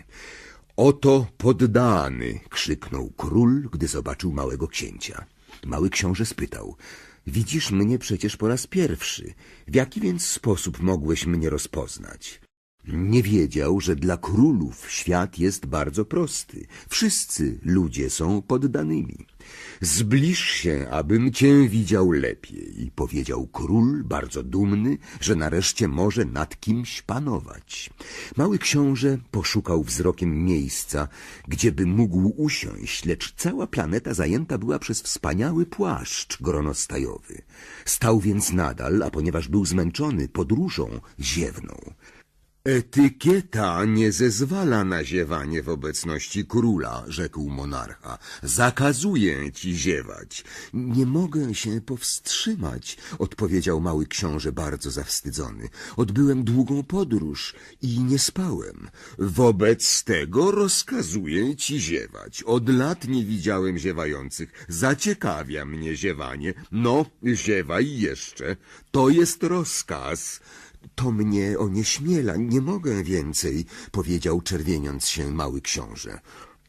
Oto poddany! Krzyknął król, gdy zobaczył Małego Księcia. Mały książę spytał: widzisz mnie przecież po raz pierwszy. W jaki więc sposób mogłeś mnie rozpoznać? Nie wiedział, że dla królów świat jest bardzo prosty. Wszyscy ludzie są poddanymi. Zbliż się, abym cię widział lepiej, powiedział król, bardzo dumny, że nareszcie może nad kimś panować. Mały książę poszukał wzrokiem miejsca, gdzieby mógł usiąść, lecz cała planeta zajęta była przez wspaniały płaszcz gronostajowy. Stał więc nadal, a ponieważ był zmęczony podróżą, ziewnął. Etykieta nie zezwala na ziewanie w obecności króla, rzekł monarcha. Zakazuję ci ziewać. Nie mogę się powstrzymać, odpowiedział Mały książę bardzo zawstydzony. Odbyłem długą podróż i nie spałem. Wobec tego rozkazuję ci ziewać. Od lat nie widziałem ziewających. Zaciekawia mnie ziewanie. No, ziewaj jeszcze. To jest rozkaz. To mnie onieśmiela, nie mogę więcej, powiedział czerwieniąc się Mały książę.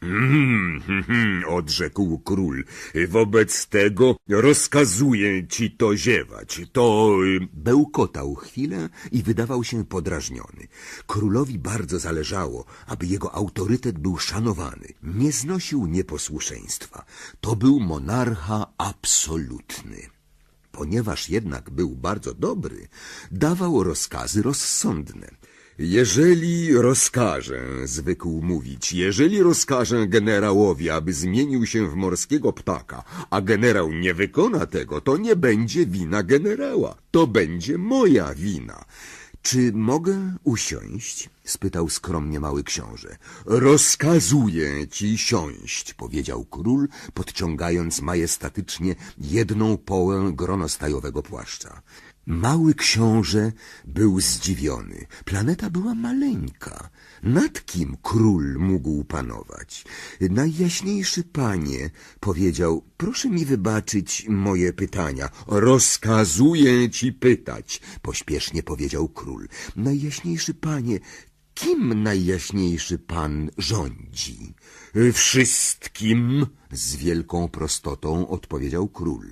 Mm, hmm, hmm, odrzekł król. Wobec tego rozkazuję ci to ziewać. To... Bełkotał chwilę i wydawał się podrażniony. Królowi bardzo zależało, aby jego autorytet był szanowany. Nie znosił nieposłuszeństwa. To był monarcha absolutny. Ponieważ jednak był bardzo dobry, dawał rozkazy rozsądne. Jeżeli rozkażę, zwykł mówić, jeżeli rozkażę generałowi, aby zmienił się w morskiego ptaka, a generał nie wykona tego, to nie będzie wina generała, to będzie moja wina. Czy mogę usiąść? Spytał skromnie Mały książę. Rozkazuję ci siąść, powiedział król, podciągając majestatycznie jedną połę gronostajowego płaszcza. Mały książę był zdziwiony. Planeta była maleńka. Nad kim król mógł panować? Najjaśniejszy panie, powiedział, proszę mi wybaczyć moje pytania. Rozkazuję ci pytać, pośpiesznie powiedział król. Najjaśniejszy panie, kim najjaśniejszy pan rządzi? Wszystkim, z wielką prostotą odpowiedział król.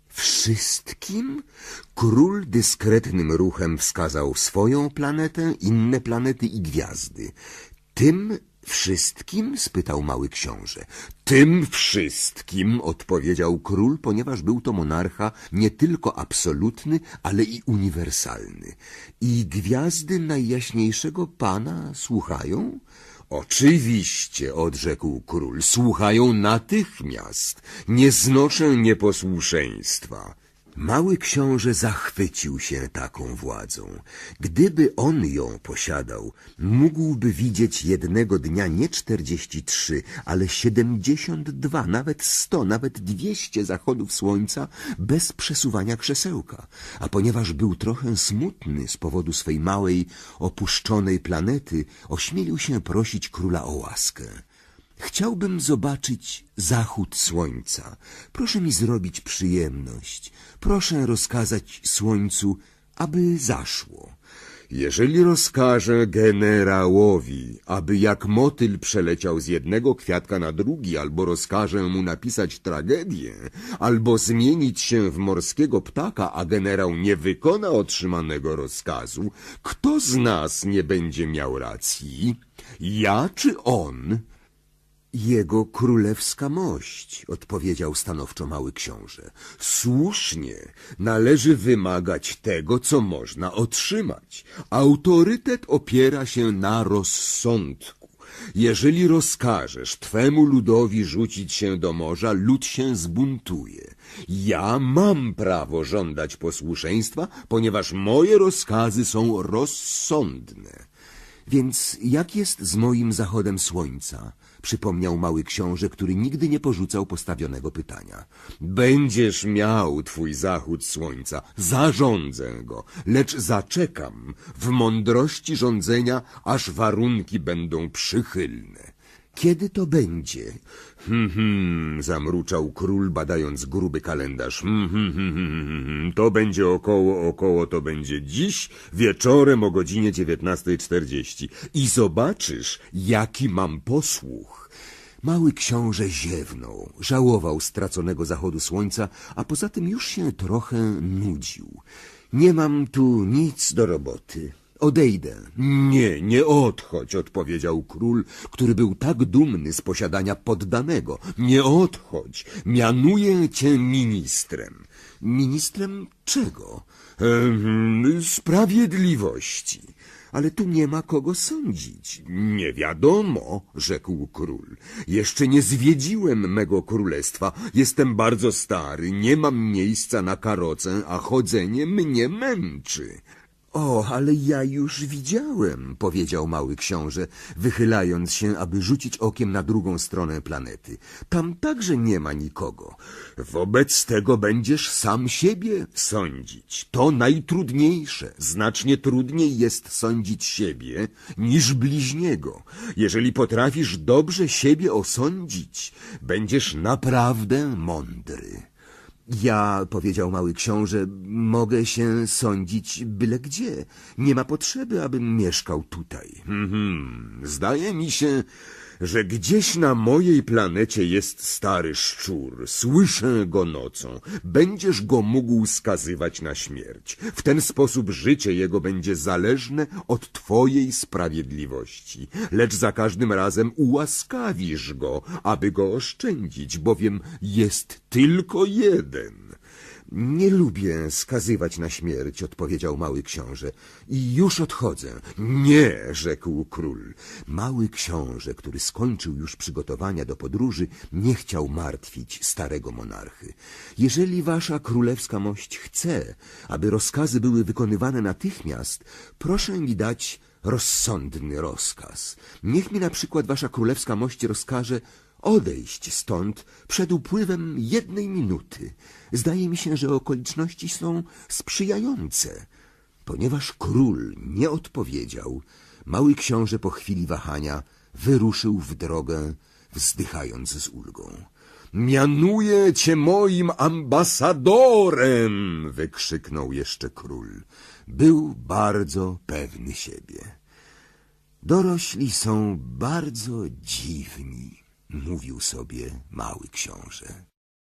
Wszystkim? Król dyskretnym ruchem wskazał swoją planetę, inne planety i gwiazdy. Tym wszystkim? Spytał Mały książę. Tym wszystkim, odpowiedział król, ponieważ był to monarcha nie tylko absolutny, ale i uniwersalny. I gwiazdy najjaśniejszego pana słuchają? Oczywiście, odrzekł król, słuchają natychmiast. Nie znoszę nieposłuszeństwa. Mały książę zachwycił się taką władzą. Gdyby on ją posiadał, mógłby widzieć jednego dnia nie czterdzieści trzy, ale siedemdziesiąt dwa, nawet sto, nawet dwieście zachodów słońca bez przesuwania krzesełka. A ponieważ był trochę smutny z powodu swej małej, opuszczonej planety, ośmielił się prosić króla o łaskę. Chciałbym zobaczyć zachód słońca. Proszę mi zrobić przyjemność. Proszę rozkazać słońcu, aby zaszło. Jeżeli rozkażę generałowi, aby jak motyl przeleciał z jednego kwiatka na drugi, albo rozkażę mu napisać tragedię, albo zmienić się w morskiego ptaka, a generał nie wykona otrzymanego rozkazu, kto z nas nie będzie miał racji? Ja czy on? Jego królewska mość, odpowiedział stanowczo Mały książę. Słusznie, należy wymagać tego, co można otrzymać. Autorytet opiera się na rozsądku. Jeżeli rozkażesz twemu ludowi rzucić się do morza, lud się zbuntuje. Ja mam prawo żądać posłuszeństwa, ponieważ moje rozkazy są rozsądne. Więc jak jest z moim zachodem słońca? przypomniał mały książę, który nigdy nie porzucał postawionego pytania. Będziesz miał twój zachód słońca, zarządzę go, lecz zaczekam w mądrości rządzenia, aż warunki będą przychylne. Kiedy to będzie? Hmm, hmm, zamruczał król, badając gruby kalendarz. Hmm, hmm, hmm, hmm, hmm. To będzie około, około, to będzie dziś wieczorem o godzinie dziewiętnastej czterdzieści. I zobaczysz, jaki mam posłuch. Mały książę ziewnął, żałował straconego zachodu słońca, a poza tym już się trochę nudził. Nie mam tu nic do roboty. Odejdę. Nie, nie odchodź, odpowiedział król, który był tak dumny z posiadania poddanego. Nie odchodź, mianuję cię ministrem. Ministrem czego? Ehm, sprawiedliwości. Ale tu nie ma kogo sądzić. Nie wiadomo, rzekł król. Jeszcze nie zwiedziłem mego królestwa. Jestem bardzo stary, nie mam miejsca na karocę, a chodzenie mnie męczy. O, ale ja już widziałem, powiedział mały książę, wychylając się, aby rzucić okiem na drugą stronę planety. Tam także nie ma nikogo. Wobec tego będziesz sam siebie sądzić. To najtrudniejsze. Znacznie trudniej jest sądzić siebie niż bliźniego. Jeżeli potrafisz dobrze siebie osądzić, będziesz naprawdę mądry. Ja, powiedział mały książę, mogę się sądzić byle gdzie. Nie ma potrzeby, abym mieszkał tutaj. Hmm, zdaje mi się, że gdzieś na mojej planecie jest stary szczur. Słyszę go nocą. Będziesz go mógł skazywać na śmierć. W ten sposób życie jego będzie zależne od twojej sprawiedliwości. Lecz za każdym razem ułaskawisz go, aby go oszczędzić, bowiem jest tylko jeden. Nie lubię skazywać na śmierć, odpowiedział mały książę. I już odchodzę. Nie, rzekł król. Mały książę, który skończył już przygotowania do podróży, nie chciał martwić starego monarchy. Jeżeli wasza królewska mość chce, aby rozkazy były wykonywane natychmiast, proszę mi dać rozsądny rozkaz. Niech mi na przykład wasza królewska mość rozkaże odejść stąd przed upływem jednej minuty. Zdaje mi się, że okoliczności są sprzyjające. Ponieważ król nie odpowiedział, mały książę po chwili wahania wyruszył w drogę, wzdychając z ulgą. Mianuję cię moim ambasadorem! Wykrzyknął jeszcze król. Był bardzo pewny siebie. Dorośli są bardzo dziwni, mówił sobie mały książę.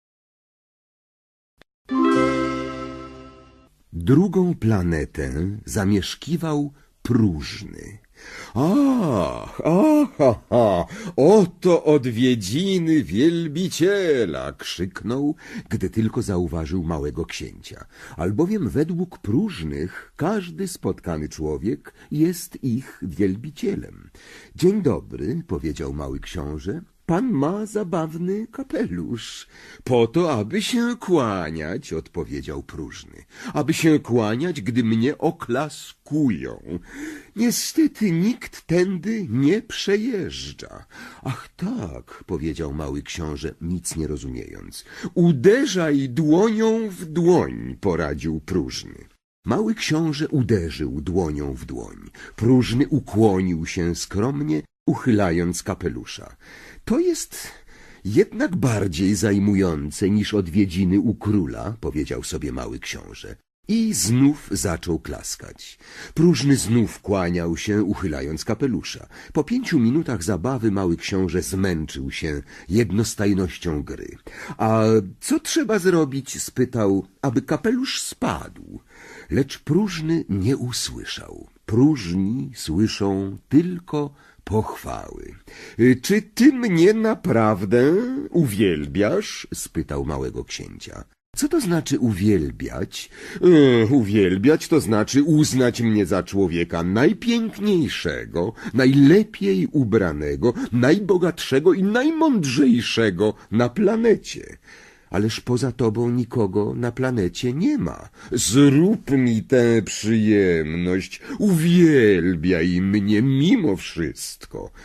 Drugą planetę zamieszkiwał próżny. Ach, ach, ach, ach, oto odwiedziny wielbiciela! Krzyknął, gdy tylko zauważył małego księcia. Albowiem według próżnych każdy spotkany człowiek jest ich wielbicielem. Dzień dobry, powiedział mały książę. Pan ma zabawny kapelusz. Po to, aby się kłaniać, odpowiedział próżny. Aby się kłaniać, gdy mnie oklaskują. Niestety nikt tędy nie przejeżdża. Ach tak, powiedział mały książę, nic nie rozumiejąc. Uderzaj dłonią w dłoń, poradził próżny. Mały książę uderzył dłonią w dłoń. Próżny ukłonił się skromnie, uchylając kapelusza. To jest jednak bardziej zajmujące niż odwiedziny u króla, powiedział sobie mały książę. I znów zaczął klaskać. Próżny znów kłaniał się, uchylając kapelusza. Po pięciu minutach zabawy mały książę zmęczył się jednostajnością gry. A co trzeba zrobić? Spytał, aby kapelusz spadł. Lecz próżny nie usłyszał. Próżni słyszą tylko pochwały. Czy ty mnie naprawdę uwielbiasz? Spytał małego księcia. Co to znaczy uwielbiać? E, uwielbiać to znaczy uznać mnie za człowieka najpiękniejszego, najlepiej ubranego, najbogatszego i najmądrzejszego na planecie. Ależ poza tobą nikogo na planecie nie ma. Zrób mi tę przyjemność, uwielbiaj mnie mimo wszystko.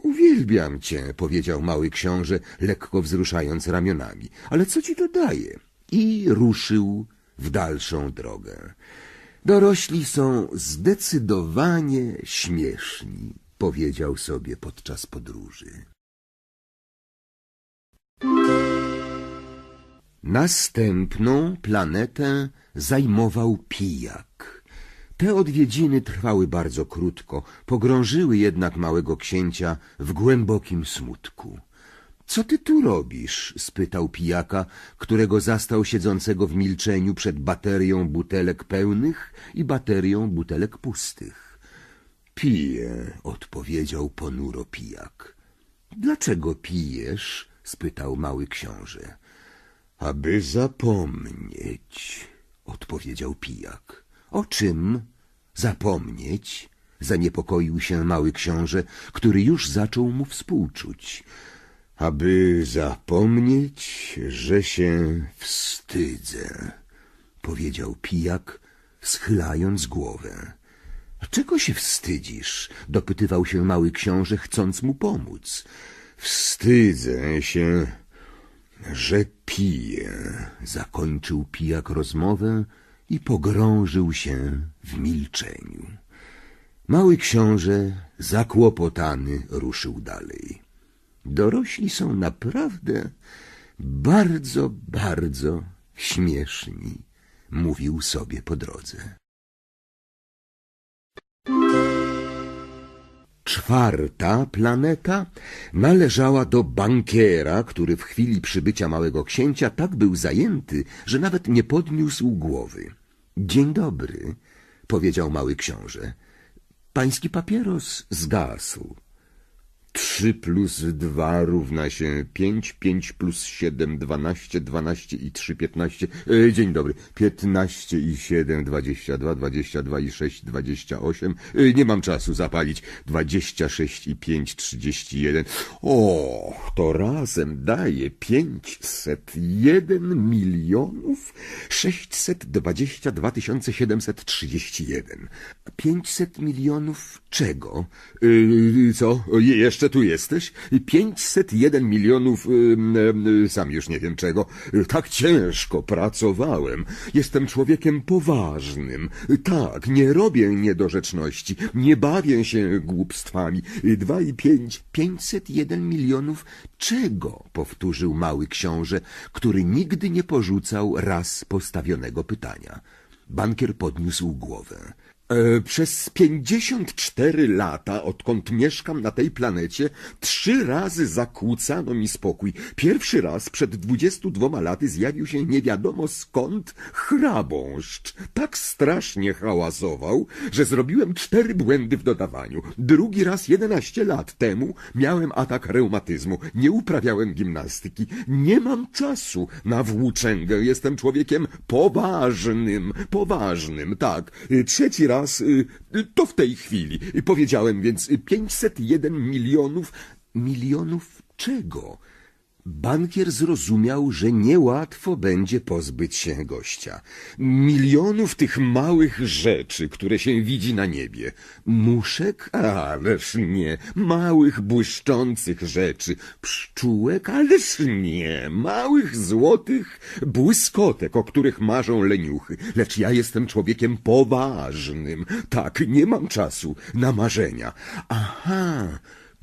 Uwielbiam cię, powiedział mały książę, lekko wzruszając ramionami. Ale co ci to daje? I ruszył w dalszą drogę. Dorośli są zdecydowanie śmieszni, powiedział sobie podczas podróży. Następną planetę zajmował pijak. Te odwiedziny trwały bardzo krótko, pogrążyły jednak małego księcia w głębokim smutku. — Co ty tu robisz? — spytał pijaka, którego zastał siedzącego w milczeniu przed baterią butelek pełnych i baterią butelek pustych. — Piję — odpowiedział ponuro pijak. — Dlaczego pijesz? — spytał mały książę. — Aby zapomnieć — odpowiedział pijak. — O czym zapomnieć? — zaniepokoił się mały książę, który już zaczął mu współczuć. — Aby zapomnieć, że się wstydzę — powiedział pijak, schylając głowę. — Czego się wstydzisz? — dopytywał się mały książę, chcąc mu pomóc. — Wstydzę się, że piję — zakończył pijak rozmowę i pogrążył się w milczeniu. Mały książę, zakłopotany, ruszył dalej. Dorośli są naprawdę bardzo, bardzo śmieszni — mówił sobie po drodze. Czwarta planeta należała do bankiera, który w chwili przybycia małego księcia tak był zajęty, że nawet nie podniósł głowy. — Dzień dobry — powiedział mały książę. — Pański papieros zgasł. Trzy plus dwa równa się pięć, pięć plus siedem, dwanaście, dwanaście i trzy, piętnaście. E, dzień dobry. Piętnaście i siedem, dwadzieścia dwa, dwadzieścia dwa i sześć, dwadzieścia osiem. E, nie mam czasu zapalić. Dwadzieścia sześć i pięć, trzydzieści jeden. O, to razem daje pięćset jeden milionów sześćset dwadzieścia dwa tysiące siedemset trzydzieści jeden. Pięćset milionów czego? E, co? Jeszcze tu jesteś? Pięćset jeden milionów, yy, sam już nie wiem czego. Tak ciężko pracowałem. Jestem człowiekiem poważnym. Tak, nie robię niedorzeczności. Nie bawię się głupstwami. Dwa i pięć. Pięćset jeden milionów czego? Powtórzył mały książę, który nigdy nie porzucał raz postawionego pytania. Bankier podniósł głowę. E, przez pięćdziesiąt cztery lata, odkąd mieszkam na tej planecie, trzy razy zakłócano mi spokój. Pierwszy raz przed dwudziestu dwoma laty zjawił się nie wiadomo skąd chrabąszcz. Tak strasznie hałasował, że zrobiłem cztery błędy w dodawaniu. Drugi raz jedenaście lat temu miałem atak reumatyzmu. Nie uprawiałem gimnastyki. Nie mam czasu na włóczęgę. Jestem człowiekiem poważnym. Poważnym, tak. Trzeci raz to w tej chwili. Powiedziałem więc pięćset jeden milionów. Milionów czego? Bankier zrozumiał, że niełatwo będzie pozbyć się gościa. Milionów tych małych rzeczy, które się widzi na niebie. Muszek? Ależ nie. Małych, błyszczących rzeczy. Pszczółek? Ależ nie. Małych, złotych błyskotek, o których marzą leniuchy. Lecz ja jestem człowiekiem poważnym. Tak, nie mam czasu na marzenia. Aha...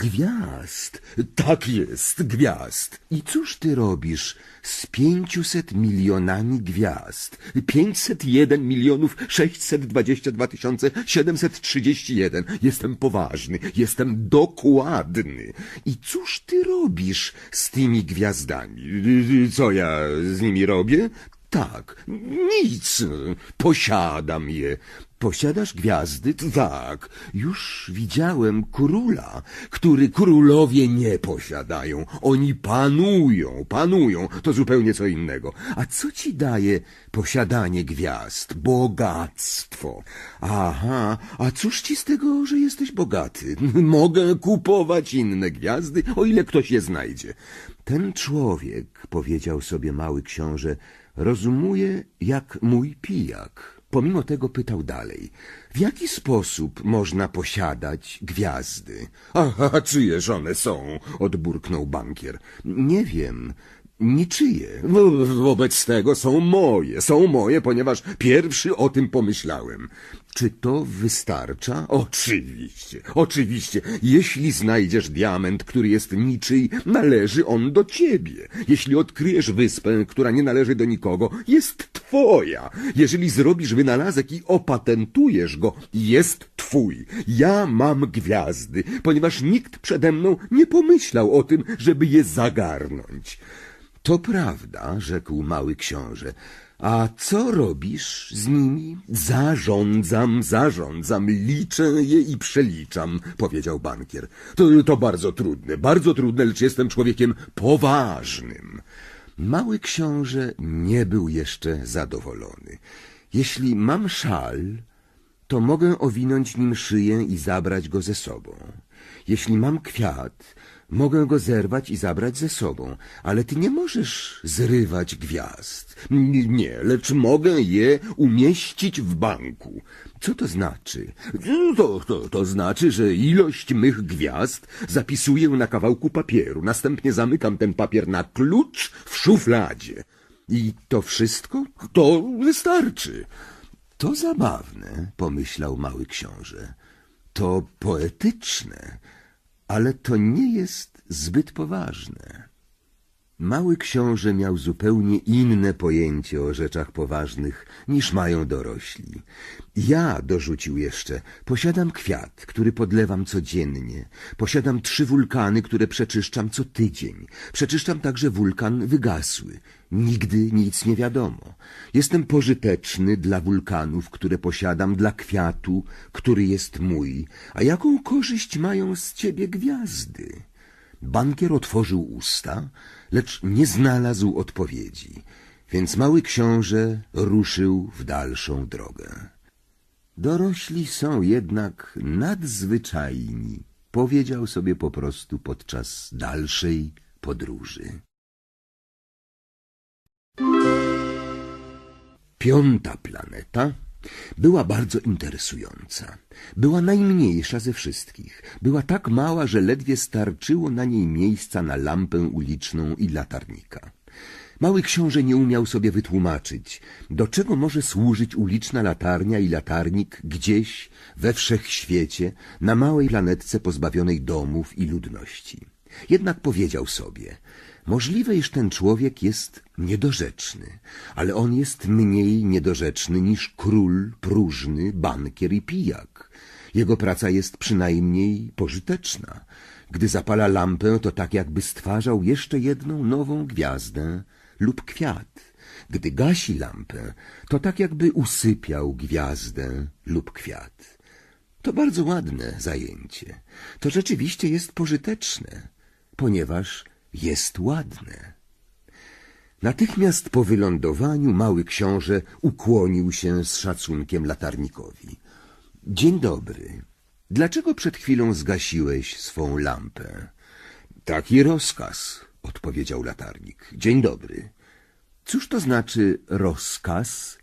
Gwiazd. Tak jest, gwiazd. I cóż ty robisz z pięciuset milionami gwiazd? Pięćset jeden milionów sześćset dwadzieścia dwa tysiące siedemset trzydzieści jeden. Jestem poważny, jestem dokładny. I cóż ty robisz z tymi gwiazdami? Co ja z nimi robię? Tak, nic. Posiadam je. Posiadasz gwiazdy? Tak. Już widziałem króla, który królowie nie posiadają. Oni panują, panują. To zupełnie co innego. A co ci daje posiadanie gwiazd? Bogactwo. Aha, a cóż ci z tego, że jesteś bogaty? Mogę kupować inne gwiazdy, o ile ktoś je znajdzie. Ten człowiek, powiedział sobie mały książę, rozumuje jak mój pijak. Pomimo tego pytał dalej. W jaki sposób można posiadać gwiazdy? A, a czyjeż one są? Odburknął bankier. Nie wiem. Niczyje. Wo wobec tego są moje. Są moje, ponieważ pierwszy o tym pomyślałem. Czy to wystarcza? Oczywiście, oczywiście. Jeśli znajdziesz diament, który jest niczyj, należy on do ciebie. Jeśli odkryjesz wyspę, która nie należy do nikogo, jest twoja. Jeżeli zrobisz wynalazek i opatentujesz go, jest twój. Ja mam gwiazdy, ponieważ nikt przede mną nie pomyślał o tym, żeby je zagarnąć. To prawda, rzekł mały książę. A co robisz z nimi? Zarządzam, zarządzam, liczę je i przeliczam, powiedział bankier. To, to bardzo trudne, bardzo trudne, lecz jestem człowiekiem poważnym. Mały książę nie był jeszcze zadowolony. Jeśli mam szal, to mogę owinąć nim szyję i zabrać go ze sobą. Jeśli mam kwiat, mogę go zerwać i zabrać ze sobą, ale ty nie możesz zrywać gwiazd. Nie, lecz mogę je umieścić w banku. Co to znaczy? To, to, to znaczy, że ilość mych gwiazd zapisuję na kawałku papieru, następnie zamykam ten papier na klucz w szufladzie. I to wszystko? To wystarczy. To zabawne, pomyślał mały książę. To poetyczne, ale to nie jest zbyt poważne. Mały książę miał zupełnie inne pojęcie o rzeczach poważnych, niż mają dorośli. Ja, dorzucił jeszcze, posiadam kwiat, który podlewam codziennie. Posiadam trzy wulkany, które przeczyszczam co tydzień. Przeczyszczam także wulkan wygasły. Nigdy nic nie wiadomo. Jestem pożyteczny dla wulkanów, które posiadam, dla kwiatu, który jest mój. A jaką korzyść mają z ciebie gwiazdy? Bankier otworzył usta, lecz nie znalazł odpowiedzi, więc mały książę ruszył w dalszą drogę. Dorośli są jednak nadzwyczajni, powiedział sobie po prostu podczas dalszej podróży. Piąta planeta była bardzo interesująca. Była najmniejsza ze wszystkich. Była tak mała, że ledwie starczyło na niej miejsca na lampę uliczną i latarnika. Mały książę nie umiał sobie wytłumaczyć, do czego może służyć uliczna latarnia i latarnik gdzieś we wszechświecie, na małej planetce pozbawionej domów i ludności. Jednak powiedział sobie, możliwe, iż ten człowiek jest niedorzeczny, ale on jest mniej niedorzeczny niż król, próżny, bankier i pijak. Jego praca jest przynajmniej pożyteczna. Gdy zapala lampę, to tak jakby stwarzał jeszcze jedną nową gwiazdę lub kwiat. Gdy gasi lampę, to tak jakby usypiał gwiazdę lub kwiat. To bardzo ładne zajęcie. To rzeczywiście jest pożyteczne, ponieważ jest ładne. Natychmiast po wylądowaniu mały książę ukłonił się z szacunkiem latarnikowi. Dzień dobry. Dlaczego przed chwilą zgasiłeś swą lampę? Taki rozkaz, odpowiedział latarnik. Dzień dobry. Cóż to znaczy rozkaz?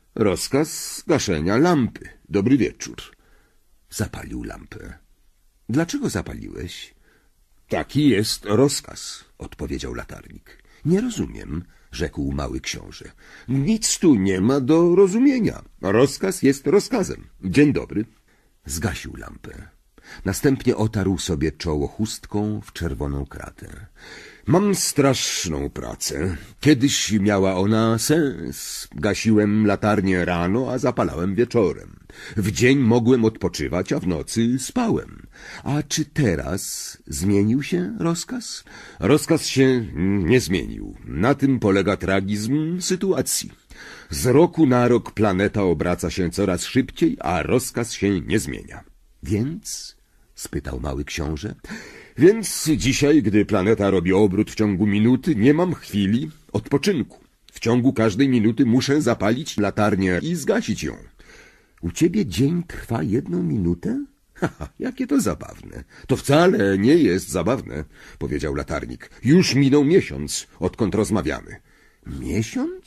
Rozkaz gaszenia lampy. Dobry wieczór. Zapalił lampę. Dlaczego zapaliłeś? Taki jest rozkaz, odpowiedział latarnik. Nie rozumiem, rzekł mały książę. Nic tu nie ma do rozumienia. Rozkaz jest rozkazem. Dzień dobry. Zgasił lampę. Następnie otarł sobie czoło chustką w czerwoną kratę. Mam straszną pracę. Kiedyś miała ona sens. Gasiłem latarnię rano, a zapalałem wieczorem. W dzień mogłem odpoczywać, a w nocy spałem. A czy teraz zmienił się rozkaz? Rozkaz się nie zmienił. Na tym polega tragizm sytuacji. Z roku na rok planeta obraca się coraz szybciej, a rozkaz się nie zmienia. Więc? Spytał mały książę. Więc dzisiaj, gdy planeta robi obrót w ciągu minuty, nie mam chwili odpoczynku. W ciągu każdej minuty muszę zapalić latarnię i zgasić ją. U ciebie dzień trwa jedną minutę? Haha, jakie to zabawne. To wcale nie jest zabawne, powiedział latarnik. Już minął miesiąc, odkąd rozmawiamy. Miesiąc?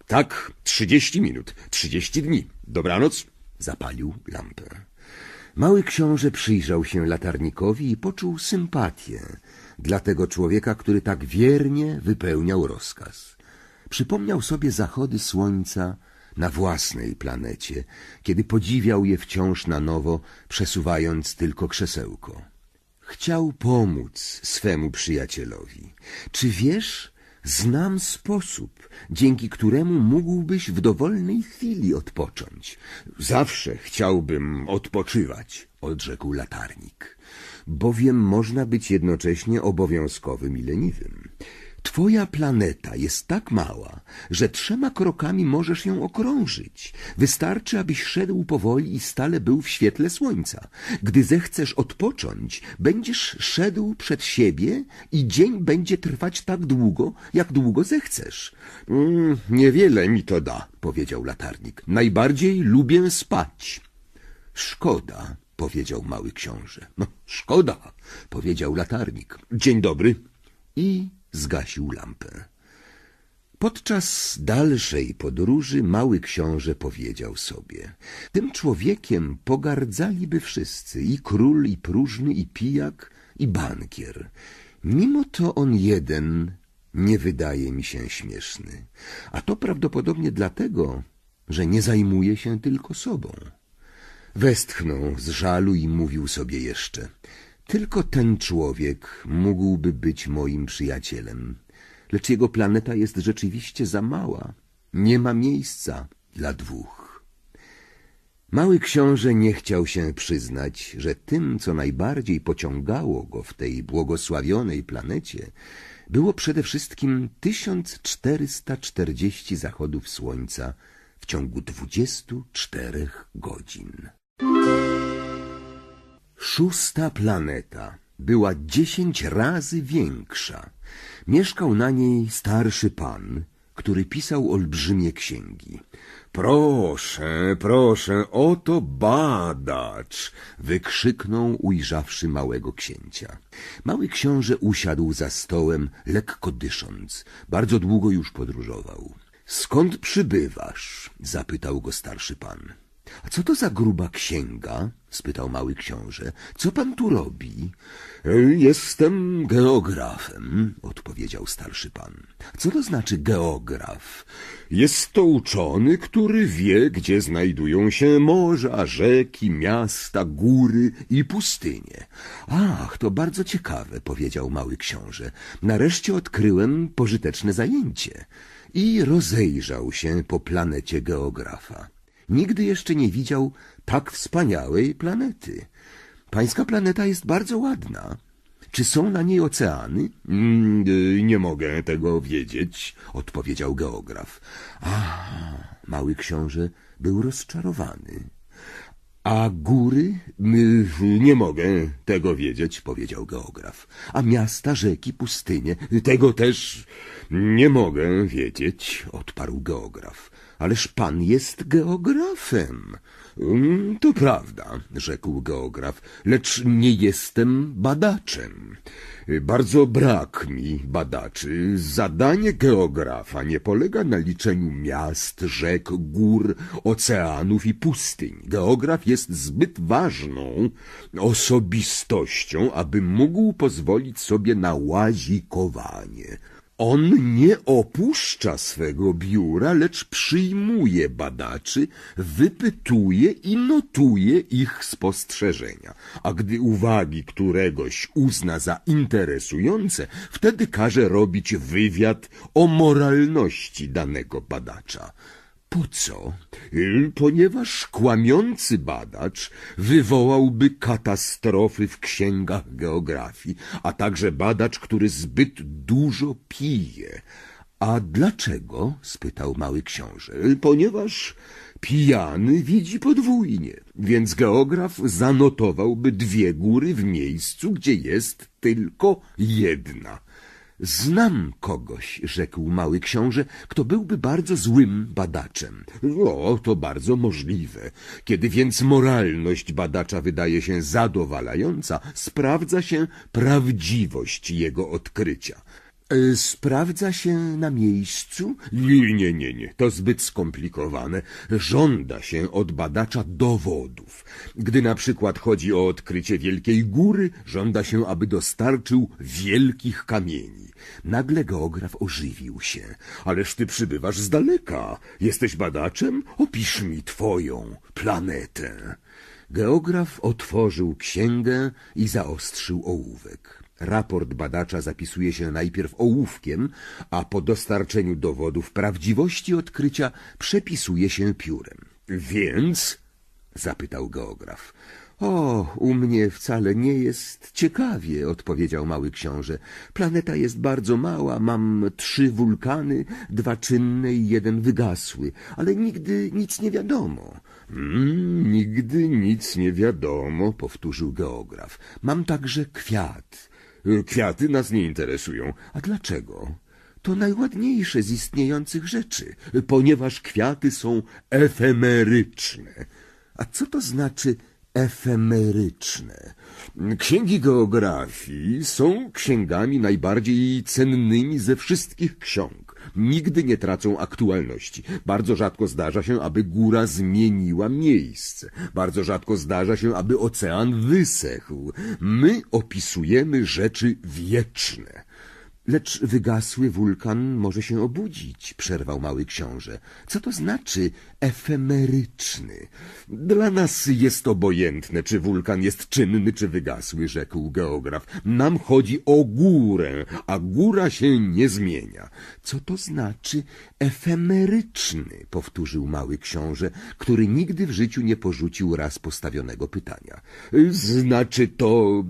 Tak, trzydzieści minut, trzydzieści dni. Dobranoc. Zapalił lampę. Mały książę przyjrzał się latarnikowi i poczuł sympatię dla tego człowieka, który tak wiernie wypełniał rozkaz. Przypomniał sobie zachody słońca na własnej planecie, kiedy podziwiał je wciąż na nowo, przesuwając tylko krzesełko. Chciał pomóc swemu przyjacielowi. Czy wiesz, znam sposób, dzięki któremu mógłbyś w dowolnej chwili odpocząć. Zawsze chciałbym odpoczywać, odrzekł latarnik, bowiem można być jednocześnie obowiązkowym i leniwym. Twoja planeta jest tak mała, że trzema krokami możesz ją okrążyć. Wystarczy, abyś szedł powoli i stale był w świetle słońca. Gdy zechcesz odpocząć, będziesz szedł przed siebie i dzień będzie trwać tak długo, jak długo zechcesz. Mm, niewiele mi to da, powiedział latarnik. Najbardziej lubię spać. Szkoda, powiedział mały książę. No, szkoda, powiedział latarnik. Dzień dobry. I zgasił lampę. Podczas dalszej podróży mały książę powiedział sobie: tym człowiekiem pogardzaliby wszyscy, i król, i próżny, i pijak, i bankier. Mimo to on jeden nie wydaje mi się śmieszny, a to prawdopodobnie dlatego, że nie zajmuje się tylko sobą. Westchnął z żalu i mówił sobie jeszcze: tylko ten człowiek mógłby być moim przyjacielem, lecz jego planeta jest rzeczywiście za mała. Nie ma miejsca dla dwóch. Mały książę nie chciał się przyznać, że tym, co najbardziej pociągało go w tej błogosławionej planecie, było przede wszystkim tysiąc czterysta czterdzieści zachodów słońca w ciągu dwudziestu czterech godzin. Szósta planeta była dziesięć razy większa. Mieszkał na niej starszy pan, który pisał olbrzymie księgi. Proszę, proszę, oto badacz! Wykrzyknął, ujrzawszy małego księcia. Mały książę usiadł za stołem, lekko dysząc. Bardzo długo już podróżował. Skąd przybywasz? Zapytał go starszy pan. A co to za gruba księga? Spytał mały książę. Co pan tu robi? Jestem geografem, odpowiedział starszy pan. Co to znaczy geograf? Jest to uczony, który wie, gdzie znajdują się morza, rzeki, miasta, góry i pustynie. Ach, to bardzo ciekawe, powiedział mały książę. Nareszcie odkryłem pożyteczne zajęcie. I rozejrzał się po planecie geografa. Nigdy jeszcze nie widział tak wspaniałej planety. Pańska planeta jest bardzo ładna. Czy są na niej oceany? Mm, nie mogę tego wiedzieć, odpowiedział geograf. A, mały książę był rozczarowany. A góry? Nie mogę tego wiedzieć, powiedział geograf. A miasta, rzeki, pustynie? Tego też nie mogę wiedzieć, odparł geograf. Ależ pan jest geografem. To prawda, rzekł geograf, lecz nie jestem badaczem. Bardzo brak mi badaczy. Zadanie geografa nie polega na liczeniu miast, rzek, gór, oceanów i pustyń. Geograf jest zbyt ważną osobistością, aby mógł pozwolić sobie na łazikowanie. On nie opuszcza swego biura, lecz przyjmuje badaczy, wypytuje i notuje ich spostrzeżenia. A gdy uwagi któregoś uzna za interesujące, wtedy każe robić wywiad o moralności danego badacza. Po co? Ponieważ kłamiący badacz wywołałby katastrofy w księgach geografii, a także badacz, który zbyt dużo pije. A dlaczego? Spytał mały książę. Ponieważ pijany widzi podwójnie, więc geograf zanotowałby dwie góry w miejscu, gdzie jest tylko jedna. Znam kogoś, rzekł mały książę, kto byłby bardzo złym badaczem. O, to bardzo możliwe. Kiedy więc moralność badacza wydaje się zadowalająca, sprawdza się prawdziwość jego odkrycia. E, Sprawdza się na miejscu? Nie, nie, nie, nie. To zbyt skomplikowane. Żąda się od badacza dowodów. Gdy na przykład chodzi o odkrycie wielkiej góry, żąda się, aby dostarczył wielkich kamieni. Nagle geograf ożywił się. Ależ ty przybywasz z daleka. Jesteś badaczem? Opisz mi twoją planetę. Geograf otworzył księgę i zaostrzył ołówek. Raport badacza zapisuje się najpierw ołówkiem, a po dostarczeniu dowodów prawdziwości odkrycia przepisuje się piórem. Więc? Zapytał geograf. O, u mnie wcale nie jest ciekawie, odpowiedział mały książę. Planeta jest bardzo mała, mam trzy wulkany, dwa czynne i jeden wygasły, ale nigdy nic nie wiadomo. Mm, nigdy nic nie wiadomo, powtórzył geograf. Mam także kwiat. Kwiaty nas nie interesują. A dlaczego? To najładniejsze z istniejących rzeczy, ponieważ kwiaty są efemeryczne. A co to znaczy efemeryczne? Księgi geografii są księgami najbardziej cennymi ze wszystkich ksiąg. Nigdy nie tracą aktualności. Bardzo rzadko zdarza się, aby góra zmieniła miejsce. Bardzo rzadko zdarza się, aby ocean wysechł. My opisujemy rzeczy wieczne. Lecz wygasły wulkan może się obudzić, przerwał mały książę. Co to znaczy efemeryczny? Dla nas jest obojętne, czy wulkan jest czynny, czy wygasły, rzekł geograf. Nam chodzi o górę, a góra się nie zmienia. Co to znaczy efemeryczny? Powtórzył mały książę, który nigdy w życiu nie porzucił raz postawionego pytania. Znaczy to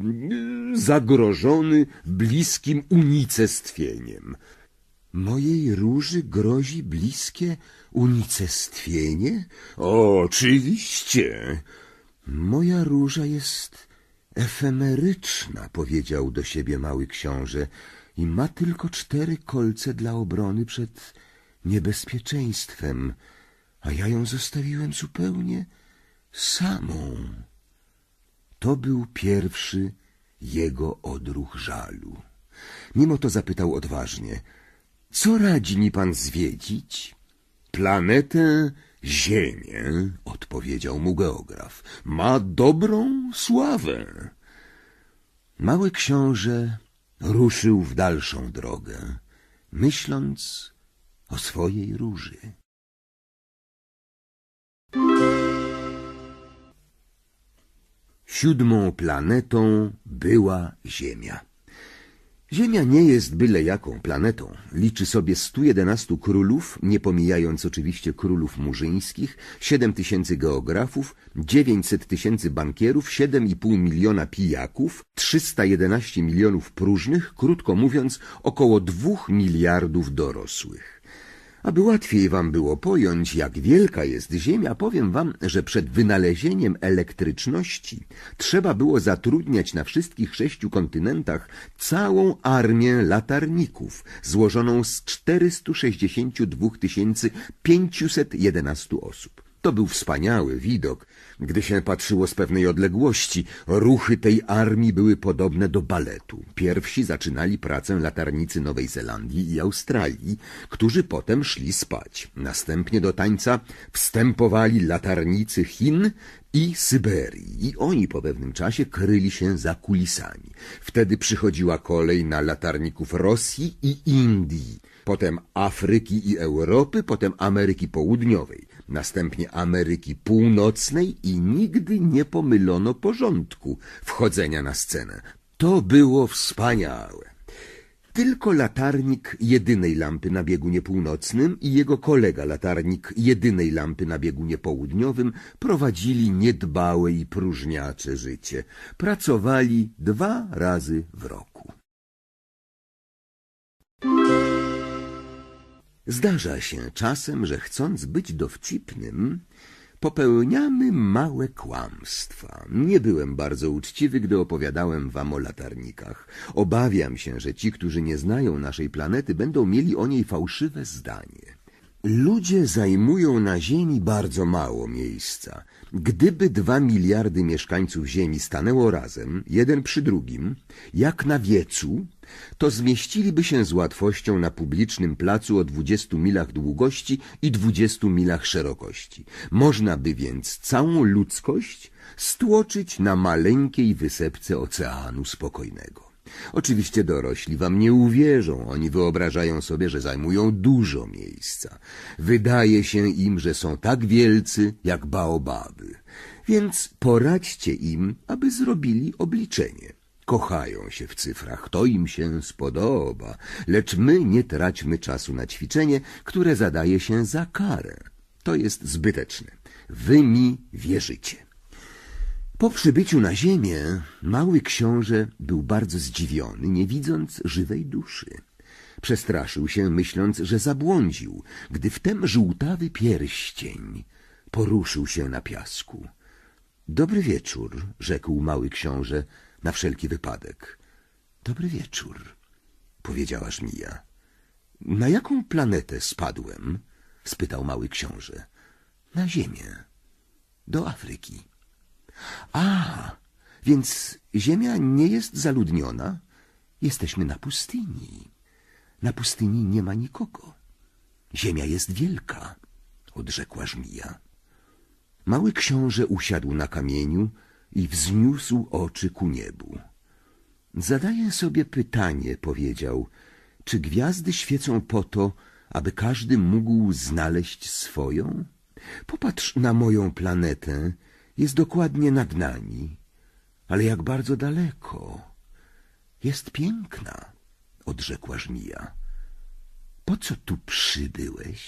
zagrożony bliskim unicestwieniem. Mojej róży grozi bliskie unicestwienie? Oczywiście. Moja róża jest efemeryczna, powiedział do siebie mały książę, i ma tylko cztery kolce dla obrony przed niebezpieczeństwem, a ja ją zostawiłem zupełnie samą. To był pierwszy jego odruch żalu. Mimo to zapytał odważnie. Co radzi mi pan zwiedzić? Planetę Ziemię, odpowiedział mu geograf. Ma dobrą sławę. Mały książę ruszył w dalszą drogę, myśląc o swojej róży. Siódmą planetą była Ziemia. Ziemia nie jest byle jaką planetą. Liczy sobie stu jedenastu królów, nie pomijając oczywiście królów murzyńskich, siedem tysięcy geografów, dziewięćset tysięcy bankierów, siedem i pół miliona pijaków, trzysta jedenaście milionów próżnych, krótko mówiąc około dwóch miliardów dorosłych. Aby łatwiej wam było pojąć, jak wielka jest Ziemia, powiem wam, że przed wynalezieniem elektryczności trzeba było zatrudniać na wszystkich sześciu kontynentach całą armię latarników, złożoną z czterystu sześćdziesięciu dwóch tysięcy pięciuset jedenastu osób. To był wspaniały widok, gdy się patrzyło z pewnej odległości. Ruchy tej armii były podobne do baletu. Pierwsi zaczynali pracę latarnicy Nowej Zelandii i Australii, którzy potem szli spać. Następnie do tańca wstępowali latarnicy Chin i Syberii i oni po pewnym czasie kryli się za kulisami. Wtedy przychodziła kolej na latarników Rosji i Indii, potem Afryki i Europy, potem Ameryki Południowej, następnie Ameryki Północnej i nigdy nie pomylono porządku wchodzenia na scenę. To było wspaniałe. Tylko latarnik jedynej lampy na biegunie północnym i jego kolega latarnik jedynej lampy na biegunie południowym prowadzili niedbałe i próżniacze życie. Pracowali dwa razy w roku. Zdarza się czasem, że chcąc być dowcipnym, popełniamy małe kłamstwa. Nie byłem bardzo uczciwy, gdy opowiadałem wam o latarnikach. Obawiam się, że ci, którzy nie znają naszej planety, będą mieli o niej fałszywe zdanie. Ludzie zajmują na Ziemi bardzo mało miejsca. Gdyby dwa miliardy mieszkańców Ziemi stanęło razem, jeden przy drugim, jak na wiecu, to zmieściliby się z łatwością na publicznym placu o dwudziestu milach długości i dwudziestu milach szerokości. Można by więc całą ludzkość stłoczyć na maleńkiej wysepce Oceanu Spokojnego. Oczywiście dorośli wam nie uwierzą, oni wyobrażają sobie, że zajmują dużo miejsca. Wydaje się im, że są tak wielcy jak baobaby. Więc poradźcie im, aby zrobili obliczenie. Kochają się w cyfrach, to im się spodoba, lecz my nie traćmy czasu na ćwiczenie, które zadaje się za karę. To jest zbyteczne. Wy mi wierzycie. Po przybyciu na ziemię mały książę był bardzo zdziwiony, nie widząc żywej duszy. Przestraszył się, myśląc, że zabłądził, gdy wtem żółtawy pierścień poruszył się na piasku. — Dobry wieczór — rzekł mały książę na wszelki wypadek. — Dobry wieczór — powiedziała żmija. — Na jaką planetę spadłem? — spytał mały książę. — Na Ziemię. Do Afryki. — A, więc Ziemia nie jest zaludniona? Jesteśmy na pustyni. Na pustyni nie ma nikogo. Ziemia jest wielka — odrzekła żmija. Mały książę usiadł na kamieniu i wzniósł oczy ku niebu. Zadaję sobie pytanie — powiedział — czy gwiazdy świecą po to, aby każdy mógł znaleźć swoją? Popatrz na moją planetę. Jest dokładnie nad nami, ale jak bardzo daleko. Jest piękna — odrzekła żmija. Po co tu przybyłeś?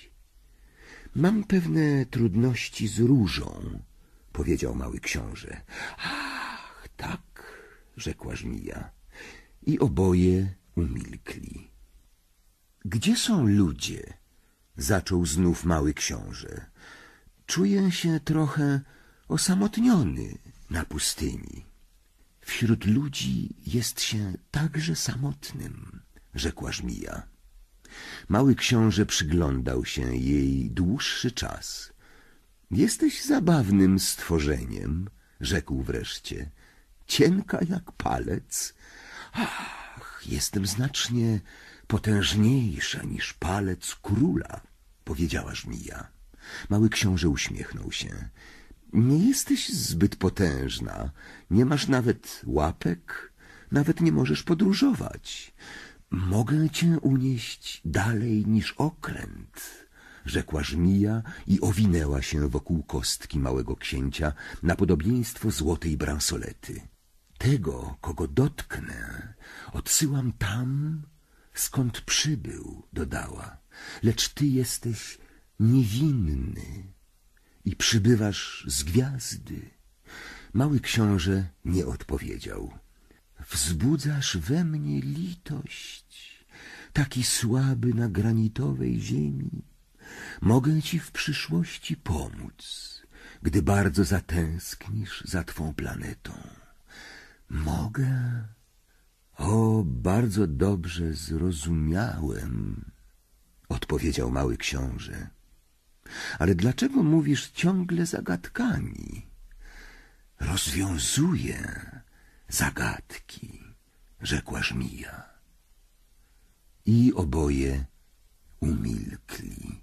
Mam pewne trudności z różą — powiedział mały książę. Ach, tak — rzekła żmija. I oboje umilkli. Gdzie są ludzie? — zaczął znów mały książę. Czuję się trochę osamotniony na pustyni. Wśród ludzi jest się także samotnym — rzekła żmija. Mały książę przyglądał się jej dłuższy czas. Jesteś zabawnym stworzeniem — rzekł wreszcie. Cienka jak palec. Ach, jestem znacznie potężniejsza niż palec króla — powiedziała żmija. Mały książę uśmiechnął się. Nie jesteś zbyt potężna, nie masz nawet łapek, nawet nie możesz podróżować. Mogę cię unieść dalej niż okręt — rzekła żmija i owinęła się wokół kostki małego księcia na podobieństwo złotej bransolety. Tego, kogo dotknę, odsyłam tam, skąd przybył — dodała. Lecz ty jesteś niewinny i przybywasz z gwiazdy. Mały książę nie odpowiedział. Wzbudzasz we mnie litość, taki słaby na granitowej ziemi. Mogę ci w przyszłości pomóc, gdy bardzo zatęsknisz za twą planetą. Mogę? O, bardzo dobrze zrozumiałem — odpowiedział mały książę. Ale dlaczego mówisz ciągle zagadkami? Rozwiązuję zagadki — rzekła żmija. I oboje umilkli.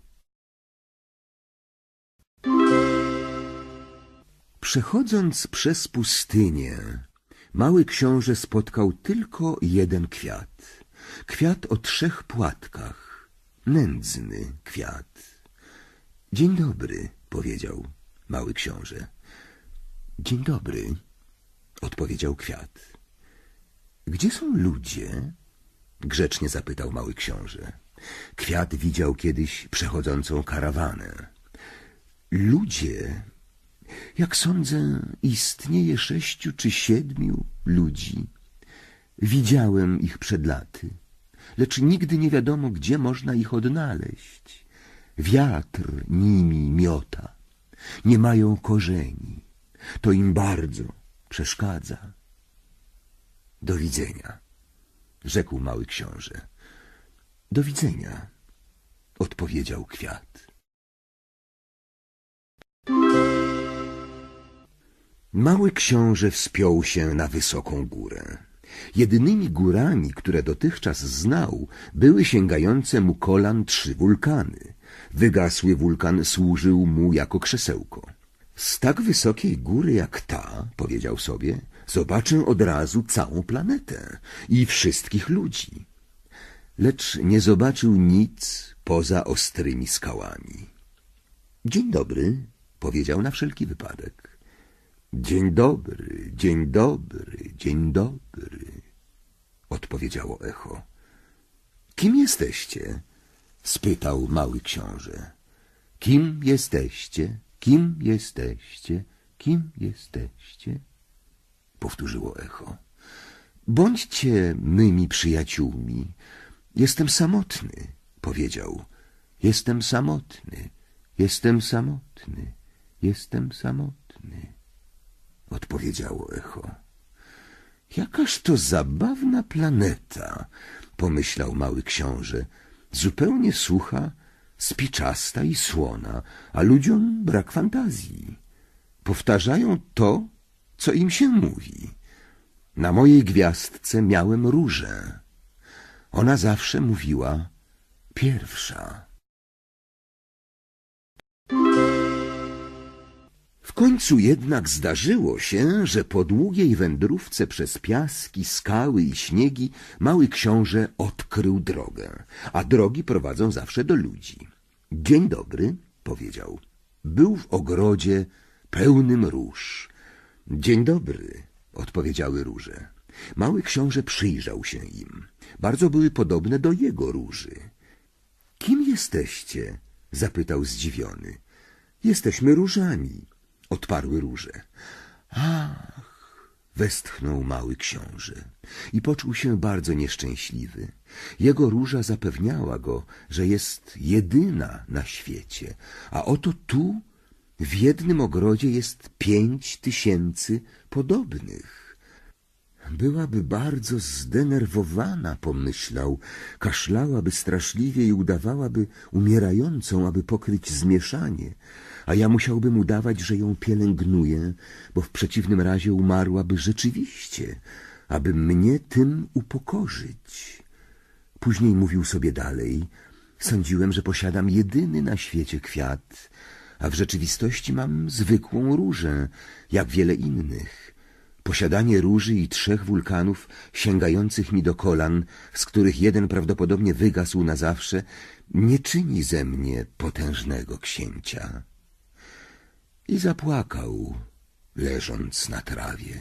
Przechodząc przez pustynię, mały książę spotkał tylko jeden kwiat. Kwiat o trzech płatkach. Nędzny kwiat. Dzień dobry — powiedział mały książę. Dzień dobry — odpowiedział kwiat. Gdzie są ludzie? — grzecznie zapytał mały książę. Kwiat widział kiedyś przechodzącą karawanę. Ludzie, jak sądzę, istnieje sześciu czy siedmiu ludzi. Widziałem ich przed laty, lecz nigdy nie wiadomo, gdzie można ich odnaleźć. Wiatr nimi miota, nie mają korzeni. To im bardzo przeszkadza. Do widzenia — rzekł mały książę. Do widzenia odpowiedział kwiat. Mały książę wspiął się na wysoką górę. Jedynymi górami, które dotychczas znał, były sięgające mu kolan trzy wulkany. Wygasły wulkan służył mu jako krzesełko. Z tak wysokiej góry jak ta, powiedział sobie, zobaczę od razu całą planetę i wszystkich ludzi. Lecz nie zobaczył nic poza ostrymi skałami. Dzień dobry, powiedział na wszelki wypadek. Dzień dobry, dzień dobry, dzień dobry, odpowiedziało echo. Kim jesteście? Spytał mały książę. Kim jesteście? Kim jesteście? Kim jesteście? Powtórzyło echo. Bądźcie mymi przyjaciółmi. Jestem samotny, powiedział. Jestem samotny, jestem samotny, jestem samotny, odpowiedziało echo. Jakaż to zabawna planeta, pomyślał mały książę. Zupełnie sucha, spiczasta i słona, a ludziom brak fantazji. Powtarzają to, co im się mówi. Na mojej gwiazdce miałem różę. Ona zawsze mówiła pierwsza. W końcu jednak zdarzyło się, że po długiej wędrówce przez piaski, skały i śniegi mały książę odkrył drogę, a drogi prowadzą zawsze do ludzi. Dzień dobry, powiedział. Był w ogrodzie pełnym róż. Dzień dobry, odpowiedziały róże. Mały książę przyjrzał się im. Bardzo były podobne do jego róży. Kim jesteście? Zapytał zdziwiony. Jesteśmy różami, odparły róże. Ach, westchnął mały książę i poczuł się bardzo nieszczęśliwy. Jego róża zapewniała go, że jest jedyna na świecie, a oto tu w jednym ogrodzie jest pięć tysięcy podobnych. Byłaby bardzo zdenerwowana, pomyślał, kaszlałaby straszliwie i udawałaby umierającą, aby pokryć zmieszanie, a ja musiałbym udawać, że ją pielęgnuję, bo w przeciwnym razie umarłaby rzeczywiście, aby mnie tym upokorzyć. Później mówił sobie dalej, sądziłem, że posiadam jedyny na świecie kwiat, a w rzeczywistości mam zwykłą różę, jak wiele innych. Posiadanie róży i trzech wulkanów sięgających mi do kolan, z których jeden prawdopodobnie wygasł na zawsze, nie czyni ze mnie potężnego księcia. I zapłakał, leżąc na trawie.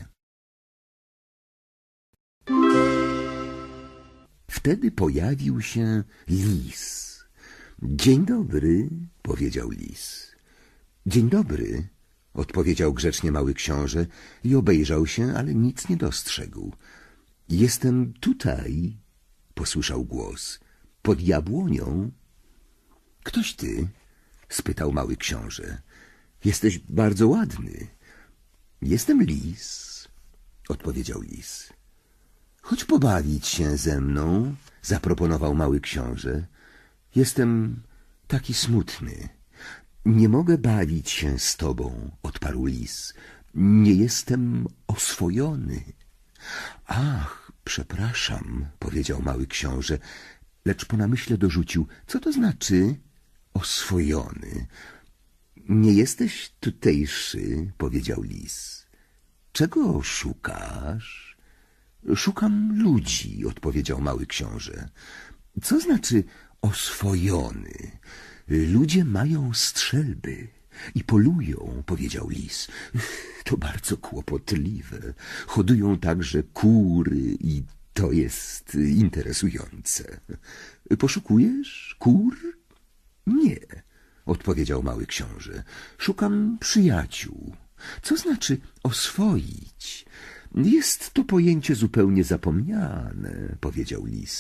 Wtedy pojawił się lis. Dzień dobry, powiedział lis. Dzień dobry, odpowiedział grzecznie mały książę i obejrzał się, ale nic nie dostrzegł. Jestem tutaj, posłyszał głos, pod jabłonią. Ktoś ty? Spytał mały książę. Jesteś bardzo ładny. Jestem lis, odpowiedział lis. Chodź pobawić się ze mną, zaproponował mały książę. Jestem taki smutny. Nie mogę bawić się z tobą, odparł lis. Nie jestem oswojony. Ach, przepraszam, powiedział mały książę, lecz po namyśle dorzucił, co to znaczy oswojony? Nie jesteś tutejszy, powiedział lis. Czego szukasz? Szukam ludzi, odpowiedział mały książę. Co znaczy oswojony? Ludzie mają strzelby i polują, powiedział lis. To bardzo kłopotliwe. Hodują także kury i to jest interesujące. Poszukujesz kur? Nie, odpowiedział mały książę. Szukam przyjaciół. Co znaczy oswoić? Jest to pojęcie zupełnie zapomniane, powiedział lis.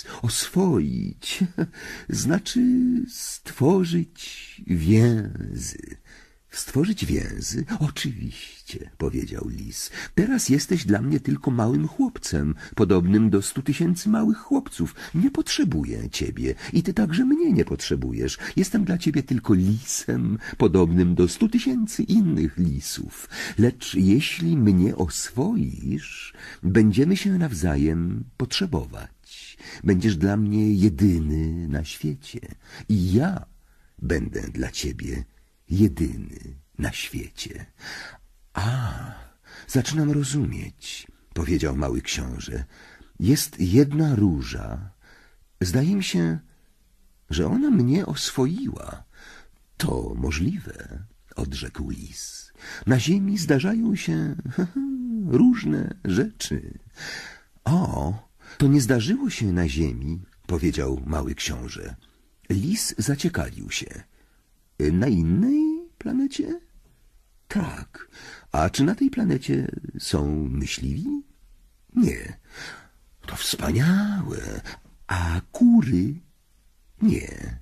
Oswoić znaczy stworzyć więzy. Stworzyć więzy? Oczywiście, powiedział lis. Teraz jesteś dla mnie tylko małym chłopcem, podobnym do stu tysięcy małych chłopców. Nie potrzebuję ciebie i ty także mnie nie potrzebujesz. Jestem dla ciebie tylko lisem, podobnym do stu tysięcy innych lisów. Lecz jeśli mnie oswoisz, będziemy się nawzajem potrzebować. Będziesz dla mnie jedyny na świecie i ja będę dla ciebie jedyny na świecie. A, zaczynam rozumieć, powiedział mały książę. Jest jedna róża. Zdaje mi się, że ona mnie oswoiła. To możliwe, odrzekł lis. Na ziemi zdarzają się różne rzeczy. O, to nie zdarzyło się na ziemi, powiedział mały książę. Lis zaciekawił się. Na innej planecie? Tak. A czy na tej planecie są myśliwi? Nie. To wspaniałe. A kury? Nie.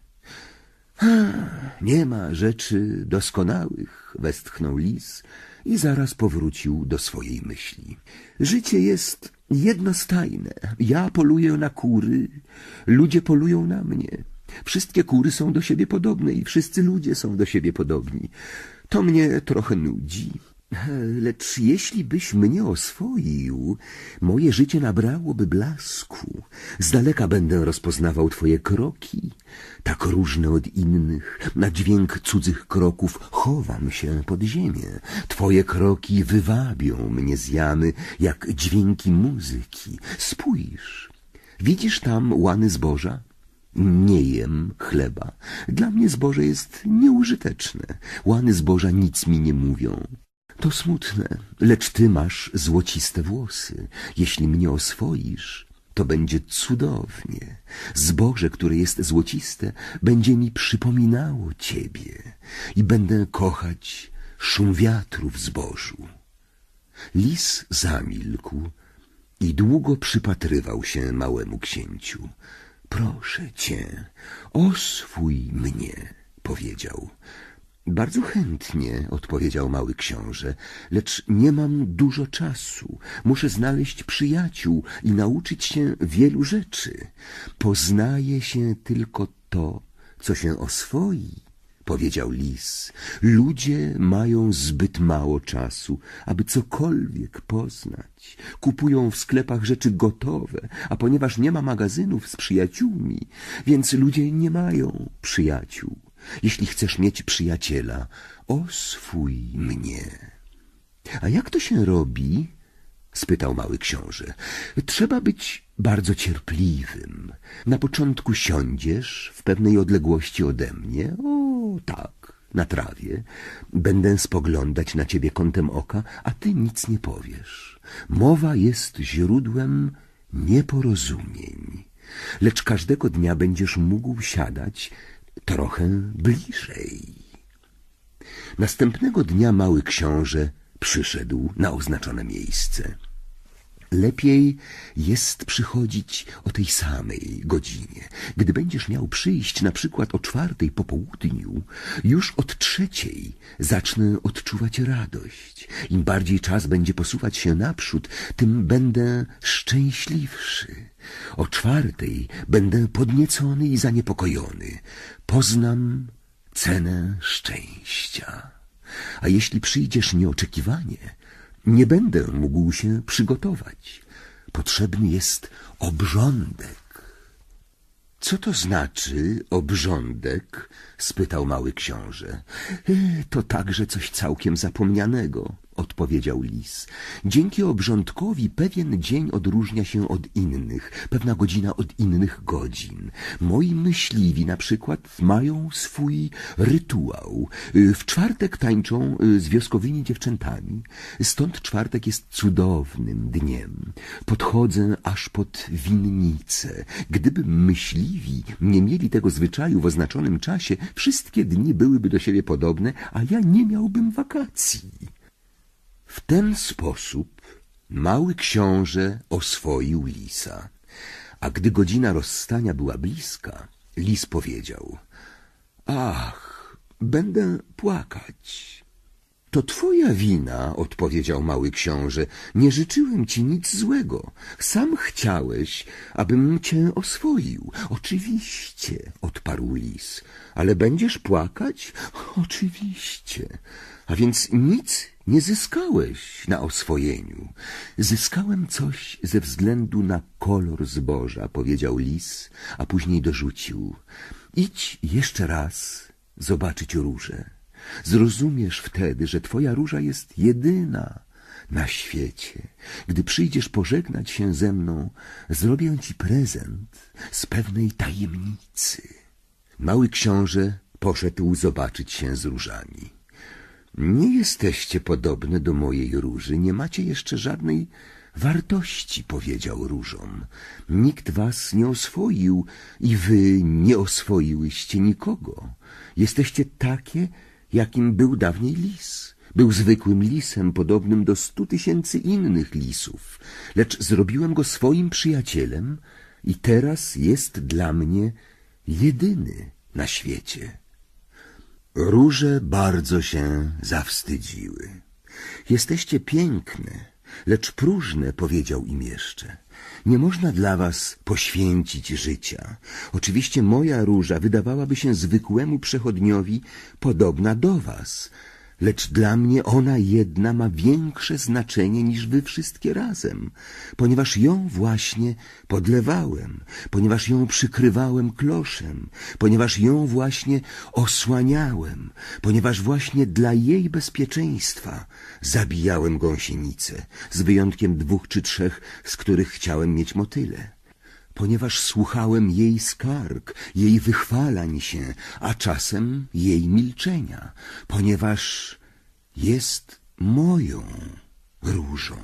Nie ma rzeczy doskonałych, westchnął lis i zaraz powrócił do swojej myśli. Życie jest jednostajne. Ja poluję na kury, ludzie polują na mnie. Wszystkie kury są do siebie podobne i wszyscy ludzie są do siebie podobni. To mnie trochę nudzi. Lecz jeśli byś mnie oswoił, moje życie nabrałoby blasku. Z daleka będę rozpoznawał twoje kroki, tak różne od innych. Na dźwięk cudzych kroków chowam się pod ziemię. Twoje kroki wywabią mnie z jamy, jak dźwięki muzyki. Spójrz, widzisz tam łany zboża? Nie jem chleba. Dla mnie zboże jest nieużyteczne. Łany zboża nic mi nie mówią. To smutne, lecz ty masz złociste włosy. Jeśli mnie oswoisz, to będzie cudownie. Zboże, które jest złociste, będzie mi przypominało ciebie i będę kochać szum wiatru w zbożu. Lis zamilkł i długo przypatrywał się małemu księciu. Proszę cię, oswój mnie, powiedział. Bardzo chętnie, odpowiedział mały książę, lecz nie mam dużo czasu. Muszę znaleźć przyjaciół i nauczyć się wielu rzeczy. Poznaje się tylko to, co się oswoi, powiedział lis. Ludzie mają zbyt mało czasu, aby cokolwiek poznać. Kupują w sklepach rzeczy gotowe, a ponieważ nie ma magazynów z przyjaciółmi, więc ludzie nie mają przyjaciół. Jeśli chcesz mieć przyjaciela, oswój mnie. A jak to się robi? Spytał mały książę. Trzeba być bardzo cierpliwym. Na początku siądziesz w pewnej odległości ode mnie. O, tak, na trawie. Będę spoglądać na ciebie kątem oka, a ty nic nie powiesz. Mowa jest źródłem nieporozumień. Lecz każdego dnia będziesz mógł siadać trochę bliżej. Następnego dnia mały książę przyszedł na oznaczone miejsce. Lepiej jest przychodzić o tej samej godzinie. Gdy będziesz miał przyjść na przykład o czwartej po południu, już od trzeciej zacznę odczuwać radość. Im bardziej czas będzie posuwać się naprzód, tym będę szczęśliwszy. O czwartej będę podniecony i zaniepokojony. Poznam cenę szczęścia. A jeśli przyjdziesz nieoczekiwanie, nie będę mógł się przygotować. Potrzebny jest obrządek. Co to znaczy obrządek? Spytał mały książę. To także coś całkiem zapomnianego, odpowiedział lis. Dzięki obrządkowi pewien dzień odróżnia się od innych, pewna godzina od innych godzin. Moi myśliwi na przykład mają swój rytuał. W czwartek tańczą z wioskowymi dziewczętami. Stąd czwartek jest cudownym dniem. Podchodzę aż pod winnicę. Gdyby myśliwi nie mieli tego zwyczaju w oznaczonym czasie, wszystkie dni byłyby do siebie podobne, a ja nie miałbym wakacji. W ten sposób mały książę oswoił lisa, a gdy godzina rozstania była bliska, lis powiedział: Ach, Będę płakać. To twoja wina, odpowiedział mały książę. Nie życzyłem ci nic złego. Sam chciałeś, abym cię oswoił. Oczywiście, odparł lis. Ale będziesz płakać? Oczywiście. A więc nic nie zyskałeś na oswojeniu. Zyskałem coś ze względu na kolor zboża, powiedział lis, a później dorzucił. Idź jeszcze raz zobaczyć różę. Zrozumiesz wtedy, że twoja róża jest jedyna na świecie. Gdy przyjdziesz pożegnać się ze mną, zrobię ci prezent z pewnej tajemnicy. Mały książę poszedł zobaczyć się z różami. Nie jesteście podobne do mojej róży, nie macie jeszcze żadnej wartości, powiedział różom. Nikt was nie oswoił i wy nie oswoiłyście nikogo. Jesteście takie, jakim był dawniej lis. Był zwykłym lisem, podobnym do stu tysięcy innych lisów, lecz zrobiłem go swoim przyjacielem i teraz jest dla mnie jedyny na świecie. Róże bardzo się zawstydziły. Jesteście piękne, lecz próżne, powiedział im jeszcze. Nie można dla was poświęcić życia. Oczywiście moja róża wydawałaby się zwykłemu przechodniowi podobna do was, lecz dla mnie ona jedna ma większe znaczenie niż wy wszystkie razem, ponieważ ją właśnie podlewałem, ponieważ ją przykrywałem kloszem, ponieważ ją właśnie osłaniałem, ponieważ właśnie dla jej bezpieczeństwa zabijałem gąsienicę, z wyjątkiem dwóch czy trzech, z których chciałem mieć motyle. Ponieważ słuchałem jej skarg, jej wychwalań się, a czasem jej milczenia, ponieważ jest moją różą.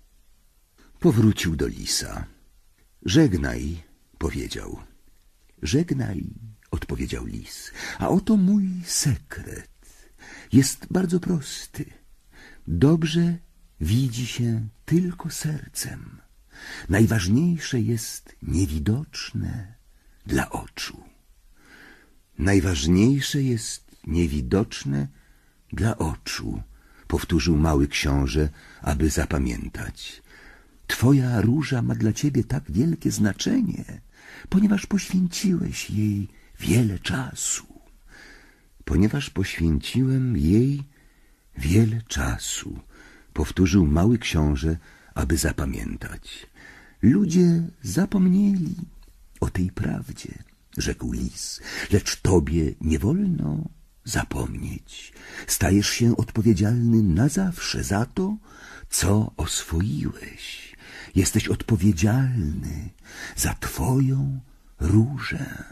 Powrócił do lisa. Żegnaj, powiedział. Żegnaj, odpowiedział lis, a oto mój sekret. Jest bardzo prosty. Dobrze widzi się tylko sercem. Najważniejsze jest niewidoczne dla oczu. Najważniejsze jest niewidoczne dla oczu, powtórzył mały książę, aby zapamiętać. Twoja róża ma dla ciebie tak wielkie znaczenie, ponieważ poświęciłeś jej wiele czasu. Ponieważ poświęciłem jej wiele czasu, powtórzył mały książę, aby zapamiętać. Ludzie zapomnieli o tej prawdzie, rzekł lis, lecz tobie nie wolno zapomnieć. Stajesz się odpowiedzialny na zawsze za to, co oswoiłeś. Jesteś odpowiedzialny za twoją różę.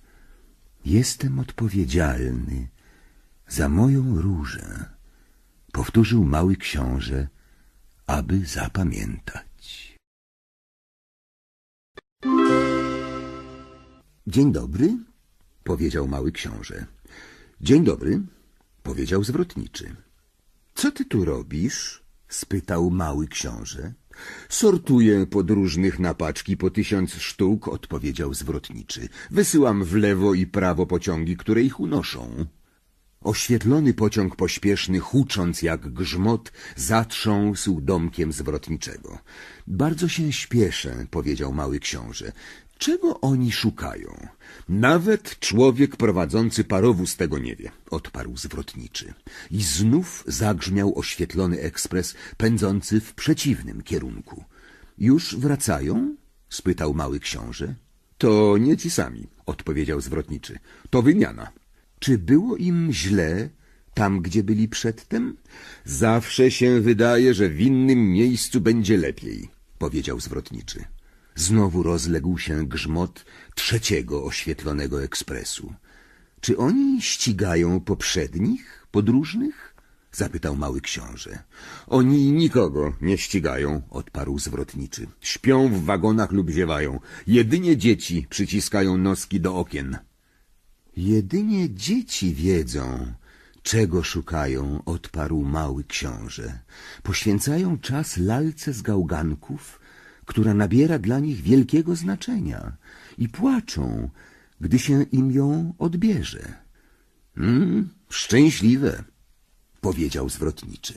Jestem odpowiedzialny za moją różę, powtórzył mały książę, aby zapamiętać. Dzień dobry, powiedział mały książę. Dzień dobry, powiedział zwrotniczy. Co ty tu robisz? Spytał mały książę. Sortuję podróżnych na paczki po tysiąc sztuk, odpowiedział zwrotniczy. Wysyłam w lewo i prawo pociągi, które ich unoszą. Oświetlony pociąg pośpieszny, hucząc jak grzmot, zatrząsł domkiem zwrotniczego. Bardzo się śpieszę, powiedział mały książę. Czego oni szukają? Nawet człowiek prowadzący parowóz tego nie wie, odparł zwrotniczy. I znów zagrzmiał oświetlony ekspres pędzący w przeciwnym kierunku. Już wracają? Spytał mały książę. To nie ci sami, odpowiedział zwrotniczy. To wymiana. Czy było im źle tam, gdzie byli przedtem? Zawsze się wydaje, że w innym miejscu będzie lepiej, powiedział zwrotniczy. Znowu rozległ się grzmot trzeciego oświetlonego ekspresu. Czy oni ścigają poprzednich podróżnych? Zapytał mały książę. Oni nikogo nie ścigają, odparł zwrotniczy. Śpią w wagonach lub ziewają. Jedynie dzieci przyciskają noski do okien. Jedynie dzieci wiedzą, czego szukają, odparł mały książę. Poświęcają czas lalce z gałganków, która nabiera dla nich wielkiego znaczenia i płaczą, gdy się im ją odbierze. Hmm, Szczęśliwe, powiedział zwrotniczy.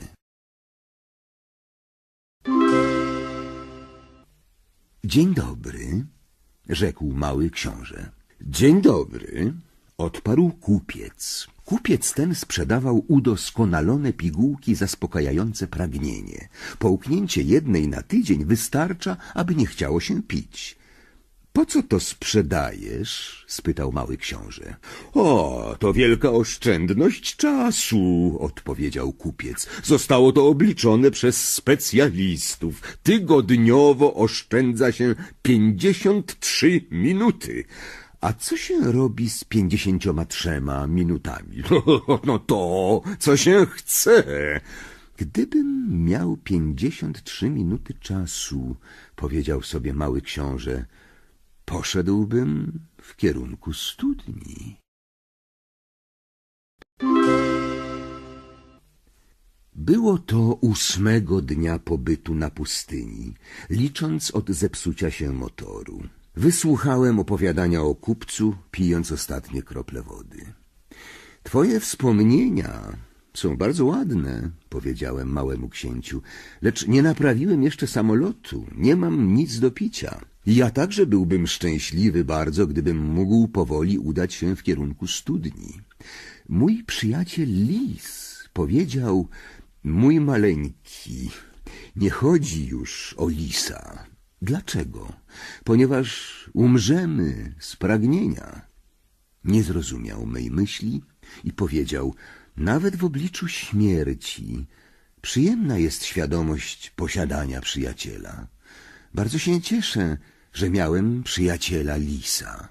Dzień dobry, rzekł mały książę. Dzień dobry, odparł kupiec. Kupiec ten sprzedawał udoskonalone pigułki zaspokajające pragnienie. Połknięcie jednej na tydzień wystarcza, aby nie chciało się pić. Po co to sprzedajesz? Spytał mały książę. O, to wielka oszczędność czasu, odpowiedział kupiec. Zostało to obliczone przez specjalistów. Tygodniowo oszczędza się pięćdziesiąt trzy minuty. A co się robi z pięćdziesięcioma trzema minutami? No to, co się chce. Gdybym miał pięćdziesiąt trzy minuty czasu, powiedział sobie mały książę, poszedłbym w kierunku studni. Było to ósmego dnia pobytu na pustyni, licząc od zepsucia się motoru. Wysłuchałem opowiadania o kupcu, pijąc ostatnie krople wody. Twoje wspomnienia są bardzo ładne, powiedziałem małemu księciu, lecz nie naprawiłem jeszcze samolotu, nie mam nic do picia. Ja także byłbym szczęśliwy bardzo, gdybym mógł powoli udać się w kierunku studni. Mój przyjaciel lis powiedział, mój maleńki, nie chodzi już o lisa. Dlaczego? Ponieważ umrzemy z pragnienia. Nie zrozumiał mej myśli i powiedział, nawet w obliczu śmierci przyjemna jest świadomość posiadania przyjaciela. Bardzo się cieszę, że miałem przyjaciela lisa.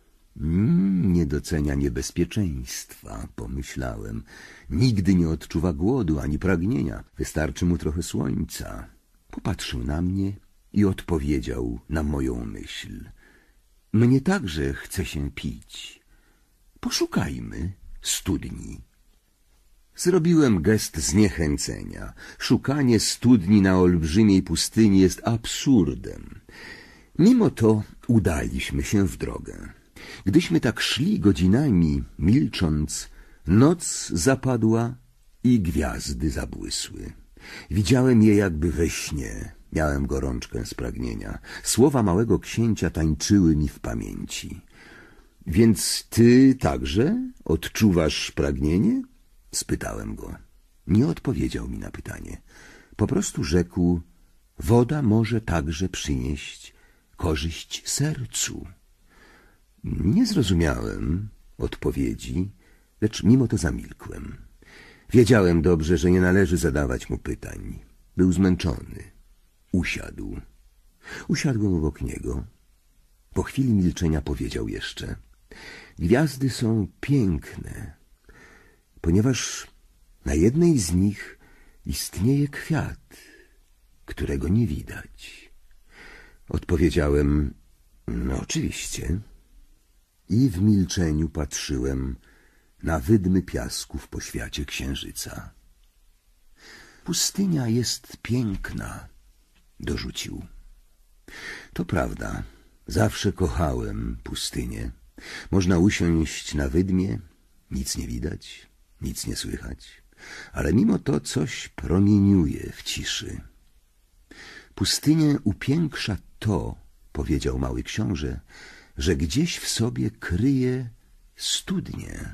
Mm, nie docenia niebezpieczeństwa, pomyślałem. Nigdy nie odczuwa głodu ani pragnienia. Wystarczy mu trochę słońca. Popatrzył na mnie i odpowiedział na moją myśl. Mnie także chce się pić. Poszukajmy studni. Zrobiłem gest zniechęcenia. Szukanie studni na olbrzymiej pustyni jest absurdem. Mimo to udaliśmy się w drogę. Gdyśmy tak szli godzinami, milcząc, noc zapadła i gwiazdy zabłysły. Widziałem je jakby we śnie. Miałem gorączkę z pragnienia. Słowa małego księcia tańczyły mi w pamięci. Więc ty także odczuwasz pragnienie? Spytałem go. Nie odpowiedział mi na pytanie. Po prostu rzekł, woda może także przynieść korzyść sercu. Nie zrozumiałem odpowiedzi, lecz mimo to zamilkłem. Wiedziałem dobrze, że nie należy zadawać mu pytań. Był zmęczony. Usiadł. Usiadłem obok niego. Po chwili milczenia powiedział jeszcze, gwiazdy są piękne, ponieważ na jednej z nich istnieje kwiat, którego nie widać. Odpowiedziałem, no oczywiście. I w milczeniu patrzyłem na wydmy piasku w poświacie księżyca. Pustynia jest piękna, dorzucił. To prawda, zawsze kochałem pustynię. Można usiąść na wydmie, nic nie widać, nic nie słychać, ale mimo to coś promieniuje w ciszy. Pustynię upiększa to, powiedział mały książę, że gdzieś w sobie kryje studnię.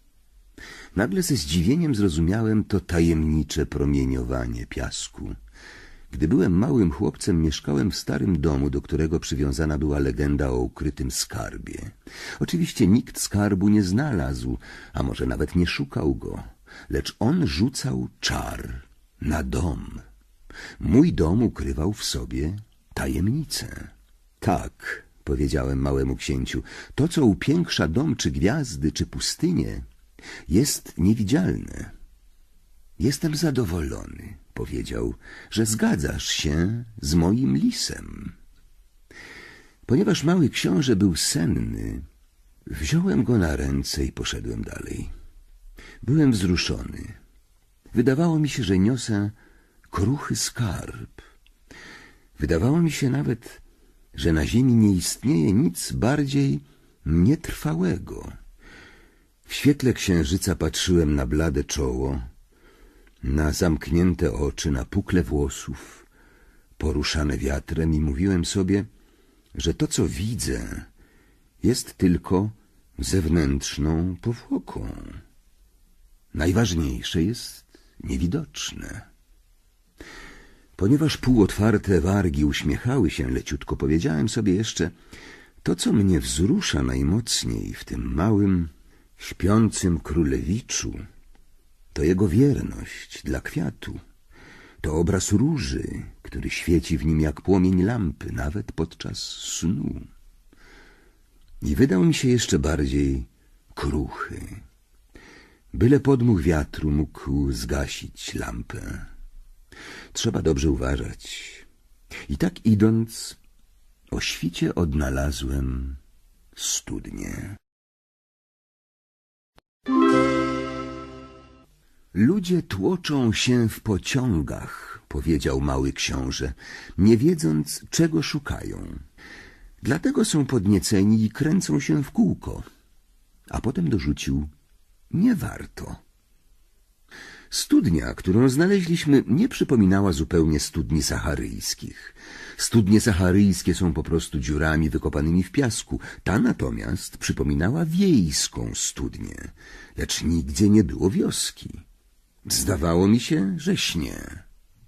Nagle ze zdziwieniem zrozumiałem to tajemnicze promieniowanie piasku. Gdy byłem małym chłopcem, mieszkałem w starym domu, do którego przywiązana była legenda o ukrytym skarbie. Oczywiście nikt skarbu nie znalazł, a może nawet nie szukał go, lecz on rzucał czar na dom. Mój dom ukrywał w sobie tajemnicę. Tak, powiedziałem małemu księciu, to, co upiększa dom, czy gwiazdy, czy pustynię, jest niewidzialne. Jestem zadowolony, powiedział, że zgadzasz się z moim lisem. Ponieważ mały książę był senny, wziąłem go na ręce i poszedłem dalej. Byłem wzruszony. Wydawało mi się, że niosę kruchy skarb. Wydawało mi się nawet, że na ziemi nie istnieje nic bardziej nietrwałego. W świetle księżyca patrzyłem na blade czoło, na zamknięte oczy, na pukle włosów, poruszane wiatrem i mówiłem sobie, że to, co widzę, jest tylko zewnętrzną powłoką. Najważniejsze jest niewidoczne. Ponieważ półotwarte wargi uśmiechały się leciutko, powiedziałem sobie jeszcze, to, co mnie wzrusza najmocniej w tym małym, śpiącym królewiczu, to jego wierność dla kwiatu. To obraz róży, który świeci w nim jak płomień lampy, nawet podczas snu. I wydał mi się jeszcze bardziej kruchy. Byle podmuch wiatru mógł zgasić lampę. Trzeba dobrze uważać. I tak idąc, o świcie odnalazłem studnię. Ludzie tłoczą się w pociągach, powiedział mały książę, nie wiedząc, czego szukają. Dlatego są podnieceni i kręcą się w kółko. A potem dorzucił, nie warto. Studnia, którą znaleźliśmy, nie przypominała zupełnie studni saharyjskich. Studnie saharyjskie są po prostu dziurami wykopanymi w piasku. Ta natomiast przypominała wiejską studnię, lecz nigdzie nie było wioski. Zdawało mi się, że śnie.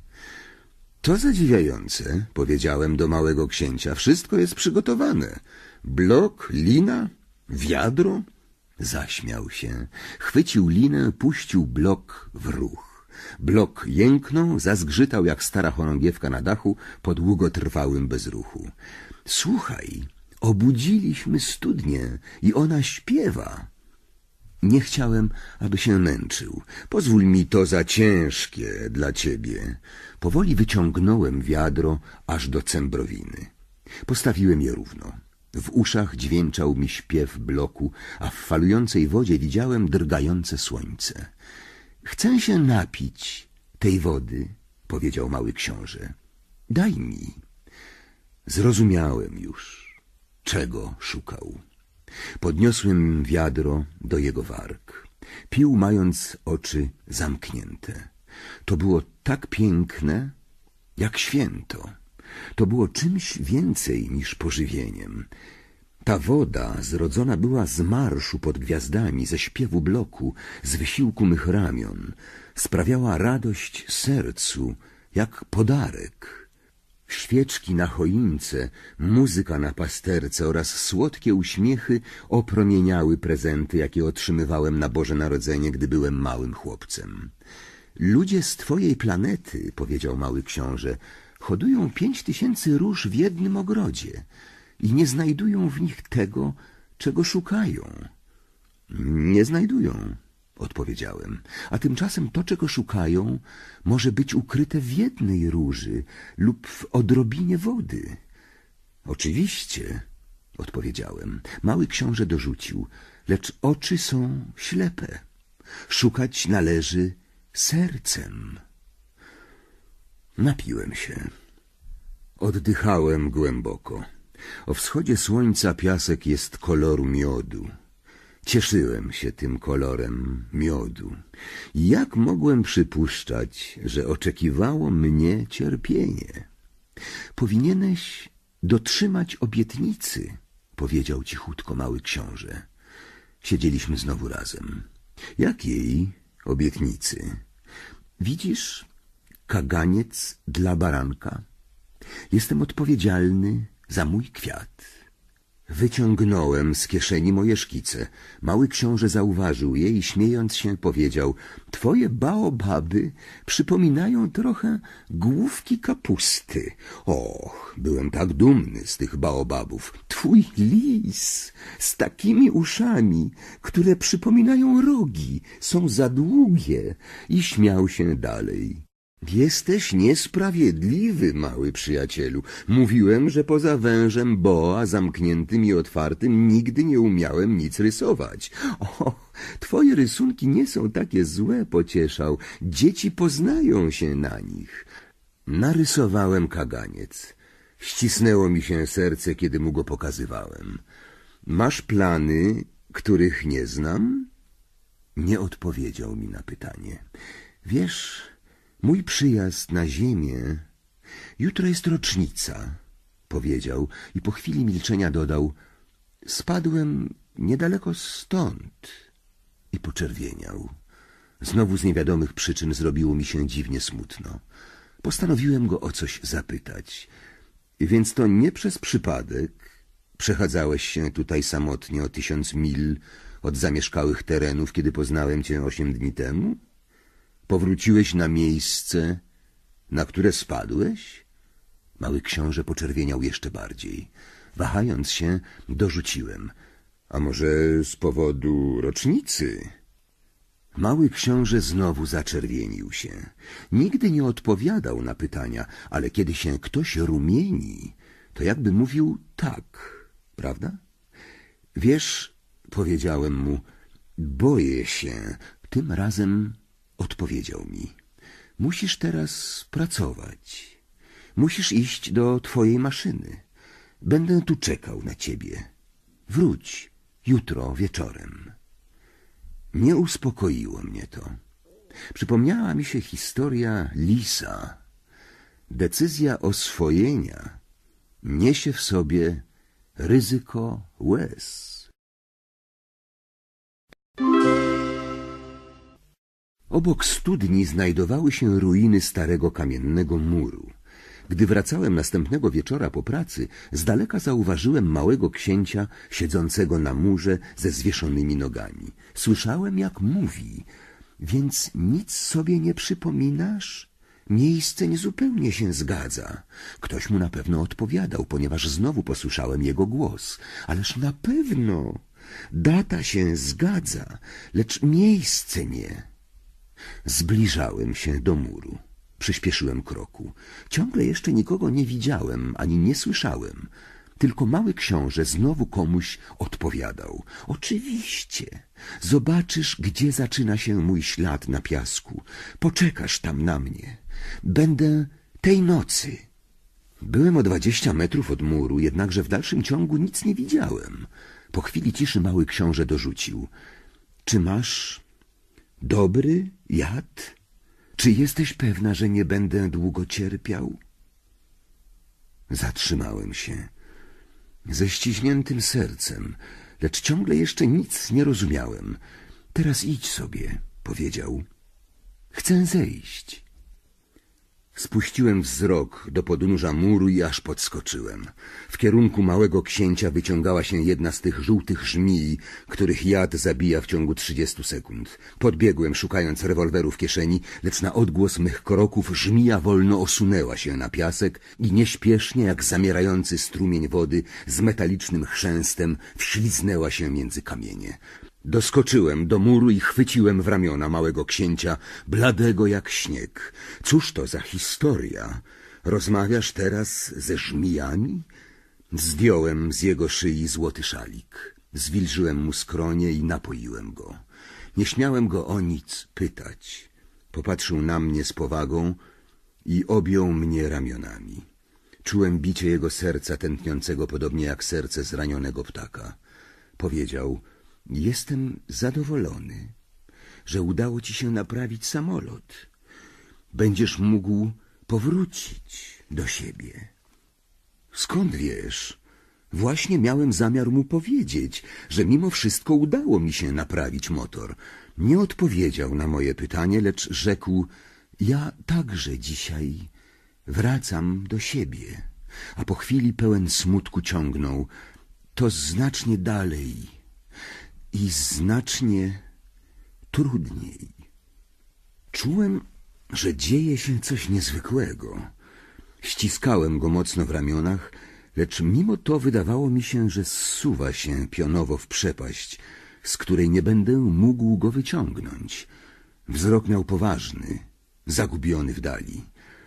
To zadziwiające, powiedziałem do małego księcia. Wszystko jest przygotowane. Blok, lina, wiadro. Zaśmiał się. Chwycił linę, puścił blok w ruch. Blok jęknął, zazgrzytał jak stara chorągiewka na dachu po długotrwałym bezruchu. Słuchaj, obudziliśmy studnię i ona śpiewa. Nie chciałem, aby się męczył. Pozwól mi, to za ciężkie dla ciebie. Powoli wyciągnąłem wiadro aż do cembrowiny. Postawiłem je równo. W uszach dźwięczał mi śpiew bloku, a w falującej wodzie widziałem drgające słońce. Chcę się napić tej wody, powiedział mały książę. Daj mi. Zrozumiałem już, czego szukał. Podniosłem wiadro do jego warg. Pił, mając oczy zamknięte. To było tak piękne, jak święto. To było czymś więcej niż pożywieniem. Ta woda zrodzona była z marszu pod gwiazdami, ze śpiewu bloku, z wysiłku mych ramion. Sprawiała radość sercu, jak podarek. Świeczki na choince, muzyka na pasterce oraz słodkie uśmiechy opromieniały prezenty, jakie otrzymywałem na Boże Narodzenie, gdy byłem małym chłopcem. Ludzie z twojej planety, powiedział mały książę, hodują pięć tysięcy róż w jednym ogrodzie i nie znajdują w nich tego, czego szukają. Nie znajdują, odpowiedziałem, a tymczasem to, czego szukają, może być ukryte w jednej róży lub w odrobinie wody. Oczywiście, odpowiedziałem. Mały książę dorzucił, lecz oczy są ślepe. Szukać należy sercem. Napiłem się. Oddychałem głęboko. O wschodzie słońca piasek jest koloru miodu. Cieszyłem się tym kolorem miodu. Jak mogłem przypuszczać, że oczekiwało mnie cierpienie? Powinieneś dotrzymać obietnicy, powiedział cichutko mały książę. Siedzieliśmy znowu razem. Jakiej obietnicy? Widzisz, kaganiec dla baranka. Jestem odpowiedzialny za mój kwiat. Wyciągnąłem z kieszeni moje szkice. Mały książę zauważył je i śmiejąc się powiedział: twoje baobaby przypominają trochę główki kapusty. Och, byłem tak dumny z tych baobabów. Twój lis z takimi uszami, które przypominają rogi, są za długie. I śmiał się dalej. Jesteś niesprawiedliwy, mały przyjacielu. Mówiłem, że poza wężem boa zamkniętym i otwartym nigdy nie umiałem nic rysować. O, twoje rysunki nie są takie złe, pocieszał. Dzieci poznają się na nich. Narysowałem kaganiec. Ścisnęło mi się serce, kiedy mu go pokazywałem. Masz plany, których nie znam? Nie odpowiedział mi na pytanie. Wiesz, mój przyjazd na ziemię... Jutro jest rocznica, powiedział i po chwili milczenia dodał. Spadłem niedaleko stąd. I poczerwieniał. Znowu z niewiadomych przyczyn zrobiło mi się dziwnie smutno. Postanowiłem go o coś zapytać. Więc to nie przez przypadek przechadzałeś się tutaj samotnie o tysiąc mil od zamieszkałych terenów, kiedy poznałem cię osiem dni temu? Powróciłeś na miejsce, na które spadłeś? Mały książę poczerwieniał jeszcze bardziej. Wahając się, dorzuciłem. A może z powodu rocznicy? Mały książę znowu zaczerwienił się. Nigdy nie odpowiadał na pytania, ale kiedy się ktoś rumieni, to jakby mówił tak, prawda? Wiesz, powiedziałem mu, boję się. Tym razem odpowiedział mi. Musisz teraz pracować. Musisz iść do twojej maszyny. Będę tu czekał na ciebie. Wróć jutro wieczorem. Nie uspokoiło mnie to. Przypomniała mi się historia lisa. Decyzja oswojenia niesie w sobie ryzyko łez. Obok studni znajdowały się ruiny starego kamiennego muru. Gdy wracałem następnego wieczora po pracy, z daleka zauważyłem małego księcia siedzącego na murze ze zwieszonymi nogami. Słyszałem, jak mówi. Więc nic sobie nie przypominasz? Miejsce niezupełnie się zgadza. Ktoś mu na pewno odpowiadał, ponieważ znowu posłyszałem jego głos. Ależ na pewno. Data się zgadza, lecz miejsce nie. Zbliżałem się do muru. Przyspieszyłem kroku. Ciągle jeszcze nikogo nie widziałem, ani nie słyszałem. Tylko mały książę znowu komuś odpowiadał. Oczywiście. Zobaczysz, gdzie zaczyna się mój ślad na piasku. Poczekasz tam na mnie. Będę tej nocy. Byłem o dwadzieścia metrów od muru, jednakże w dalszym ciągu nic nie widziałem. Po chwili ciszy mały książę dorzucił. Czy masz dobry jad? Czy jesteś pewna, że nie będę długo cierpiał? Zatrzymałem się ze ściśniętym sercem, lecz ciągle jeszcze nic nie rozumiałem. Teraz idź sobie, powiedział. Chcę zejść. Spuściłem wzrok do podnóża muru i aż podskoczyłem. W kierunku małego księcia wyciągała się jedna z tych żółtych żmij, których jad zabija w ciągu trzydziestu sekund. Podbiegłem, szukając rewolweru w kieszeni, lecz na odgłos mych kroków żmija wolno osunęła się na piasek i nieśpiesznie, jak zamierający strumień wody, z metalicznym chrzęstem wśliznęła się między kamienie. Doskoczyłem do muru i chwyciłem w ramiona małego księcia, bladego jak śnieg. Cóż to za historia? Rozmawiasz teraz ze żmijami? Zdjąłem z jego szyi złoty szalik. Zwilżyłem mu skronie i napoiłem go. Nie śmiałem go o nic pytać. Popatrzył na mnie z powagą i objął mnie ramionami. Czułem bicie jego serca tętniącego podobnie jak serce zranionego ptaka. Powiedział... Jestem zadowolony, że udało ci się naprawić samolot. Będziesz mógł powrócić do siebie. Skąd wiesz? Właśnie miałem zamiar mu powiedzieć, że mimo wszystko udało mi się naprawić motor. Nie odpowiedział na moje pytanie, lecz rzekł, ja także dzisiaj wracam do siebie. A po chwili pełen smutku ciągnął, to znacznie dalej i znacznie trudniej. Czułem, że dzieje się coś niezwykłego. Ściskałem go mocno w ramionach, lecz mimo to wydawało mi się, że zsuwa się pionowo w przepaść, z której nie będę mógł go wyciągnąć. Wzrok miał poważny, zagubiony w dali.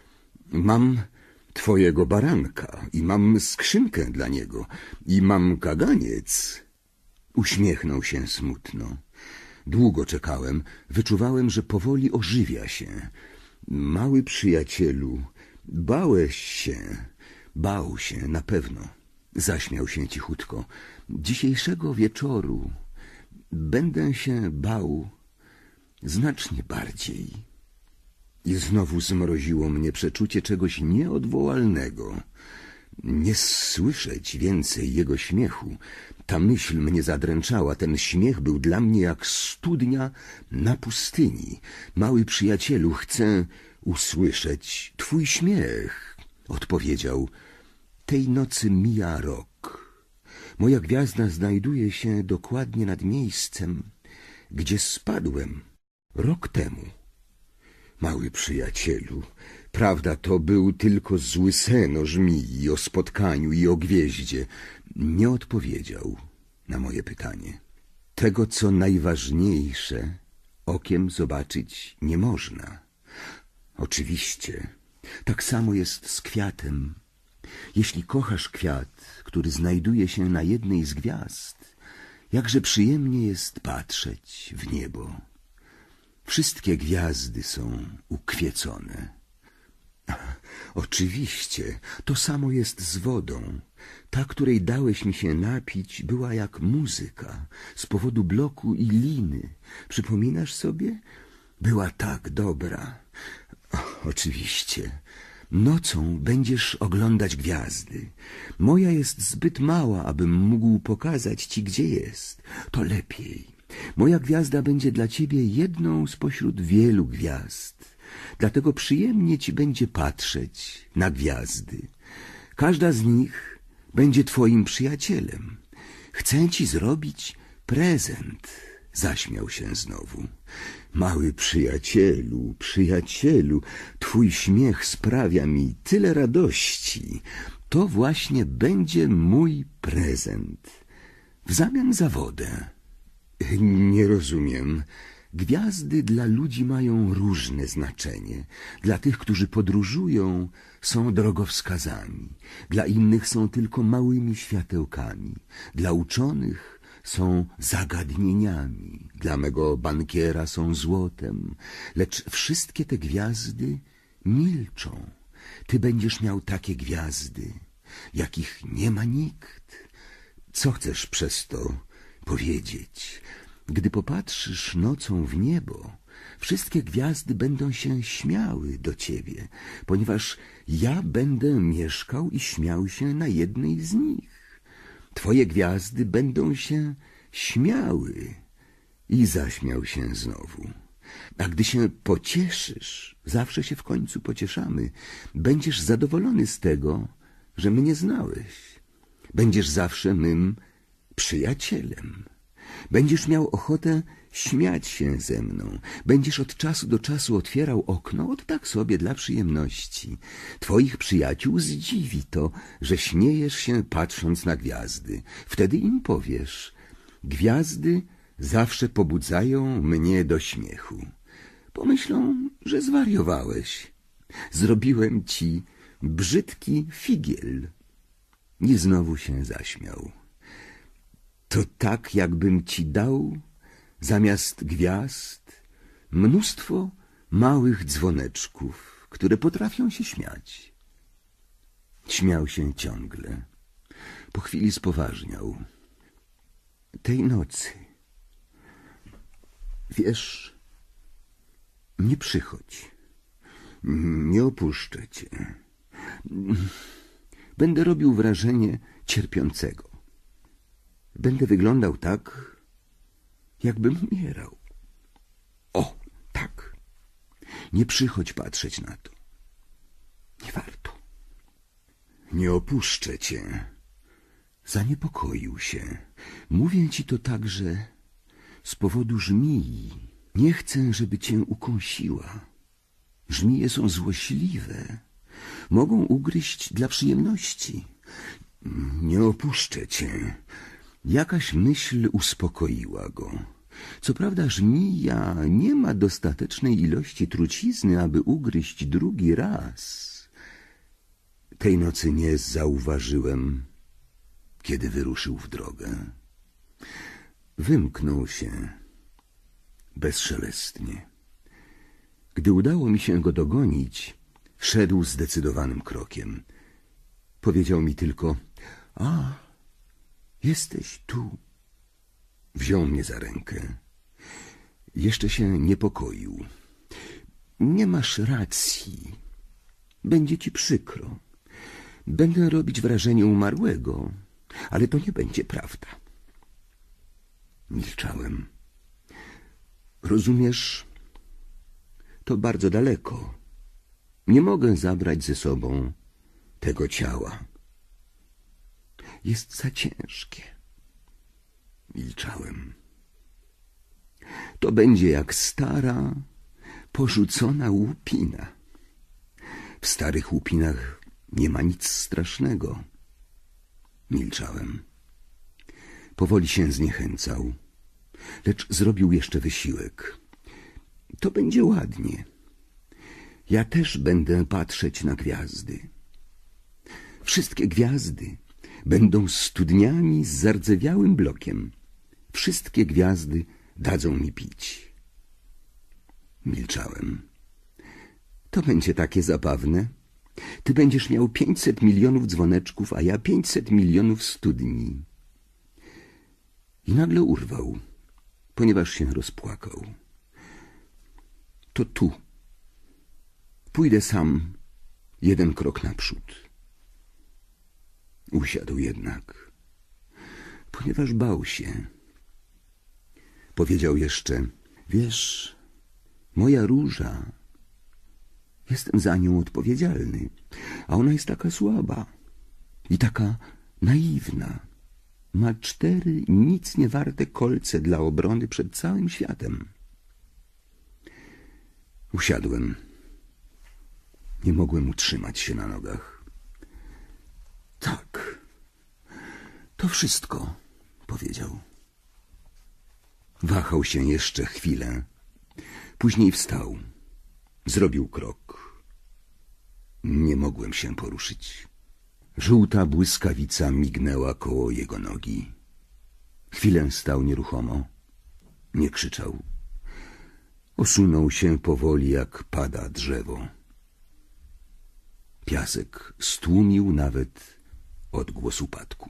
Mam twojego baranka i mam skrzynkę dla niego i mam kaganiec. Uśmiechnął się smutno. Długo czekałem, wyczuwałem, że powoli ożywia się. Mały przyjacielu, bałeś się. Bał się, na pewno. Zaśmiał się cichutko. Dzisiejszego wieczoru będę się bał Znacznie bardziej. I znowu zmroziło mnie przeczucie czegoś nieodwołalnego. Nie słyszeć więcej jego śmiechu. Ta myśl mnie zadręczała. Ten śmiech był dla mnie jak studnia na pustyni. Mały przyjacielu, chcę usłyszeć twój śmiech. Odpowiedział. Tej nocy mija rok. Moja gwiazda znajduje się dokładnie nad miejscem, gdzie spadłem rok temu. Mały przyjacielu, prawda, to był tylko zły sen o żmii, o spotkaniu i o gwieździe. Nie odpowiedział na moje pytanie. Tego, co najważniejsze, okiem zobaczyć nie można. Oczywiście, tak samo jest z kwiatem. Jeśli kochasz kwiat, który znajduje się na jednej z gwiazd, jakże przyjemnie jest patrzeć w niebo. Wszystkie gwiazdy są ukwiecone. Oczywiście, to samo jest z wodą. Ta, której dałeś mi się napić, była jak muzyka, z powodu bloku i liny. Przypominasz sobie? Była tak dobra. Oczywiście. Nocą będziesz oglądać gwiazdy. Moja jest zbyt mała, abym mógł pokazać ci, gdzie jest. To lepiej. Moja gwiazda będzie dla ciebie jedną spośród wielu gwiazd. Dlatego przyjemnie ci będzie patrzeć na gwiazdy. Każda z nich będzie twoim przyjacielem. Chcę ci zrobić prezent. Zaśmiał się znowu. Mały przyjacielu, przyjacielu, twój śmiech sprawia mi tyle radości. To właśnie będzie mój prezent. W zamian za wodę. Nie rozumiem. Gwiazdy dla ludzi mają różne znaczenie. Dla tych, którzy podróżują, są drogowskazami. Dla innych są tylko małymi światełkami. Dla uczonych są zagadnieniami. Dla mego bankiera są złotem. Lecz wszystkie te gwiazdy milczą. Ty będziesz miał takie gwiazdy, jakich nie ma nikt. Co chcesz przez to powiedzieć? Gdy popatrzysz nocą w niebo, wszystkie gwiazdy będą się śmiały do ciebie, ponieważ ja będę mieszkał i śmiał się na jednej z nich. Twoje gwiazdy będą się śmiały. I zaśmiał się znowu. A gdy się pocieszysz, zawsze się w końcu pocieszamy, będziesz zadowolony z tego, że mnie znałeś. Będziesz zawsze mym przyjacielem. Będziesz miał ochotę śmiać się ze mną. Będziesz od czasu do czasu otwierał okno, od tak sobie dla przyjemności. Twoich przyjaciół zdziwi to, że śmiejesz się patrząc na gwiazdy. Wtedy im powiesz: gwiazdy zawsze pobudzają mnie do śmiechu. Pomyślą, że zwariowałeś. Zrobiłem ci brzydki figiel. I znowu się zaśmiał. To tak, jakbym ci dał zamiast gwiazd mnóstwo małych dzwoneczków, które potrafią się śmiać. Śmiał się ciągle. Po chwili spoważniał. Tej nocy, wiesz, nie przychodź. Nie opuszczę cię. Będę robił wrażenie cierpiącego. Będę wyglądał tak, jakbym umierał. O, tak. Nie przychodź patrzeć na to. Nie warto. Nie opuszczę cię. Zaniepokoił się. Mówię ci to także z powodu żmii. Nie chcę, żeby cię ukąsiła. Żmije są złośliwe. Mogą ugryźć dla przyjemności. Nie opuszczę cię. Jakaś myśl uspokoiła go. Co prawda żmija nie ma dostatecznej ilości trucizny, aby ugryźć drugi raz. Tej nocy nie zauważyłem, kiedy wyruszył w drogę. Wymknął się bezszelestnie. Gdy udało mi się go dogonić, szedł zdecydowanym krokiem. Powiedział mi tylko: a, jesteś tu. Wziął mnie za rękę. Jeszcze się niepokoił. Nie masz racji. Będzie ci przykro. Będę robić wrażenie umarłego, ale to nie będzie prawda. Milczałem. Rozumiesz, to bardzo daleko. Nie mogę zabrać ze sobą tego ciała. Jest za ciężkie. Milczałem. To będzie jak stara, porzucona łupina. W starych łupinach nie ma nic strasznego. Milczałem. Powoli się zniechęcał, lecz zrobił jeszcze wysiłek. To będzie ładnie. Ja też będę patrzeć na gwiazdy. Wszystkie gwiazdy będą studniami z zardzewiałym blokiem. Wszystkie gwiazdy dadzą mi pić. Milczałem. To będzie takie zabawne. Ty będziesz miał pięćset milionów dzwoneczków, a ja pięćset milionów studni. I nagle urwał, ponieważ się rozpłakał. To tu. Pójdę sam jeden krok naprzód. Usiadł jednak, ponieważ bał się. Powiedział jeszcze, wiesz, moja róża, jestem za nią odpowiedzialny, a ona jest taka słaba i taka naiwna. Ma cztery nic nie warte kolce dla obrony przed całym światem. Usiadłem. Nie mogłem utrzymać się na nogach. Tak, to wszystko, powiedział. Wahał się jeszcze chwilę. Później wstał. Zrobił krok. Nie mogłem się poruszyć. Żółta błyskawica mignęła koło jego nogi. Chwilę stał nieruchomo. Nie krzyczał. Osunął się powoli, jak pada drzewo. Piasek stłumił nawet odgłos upadku.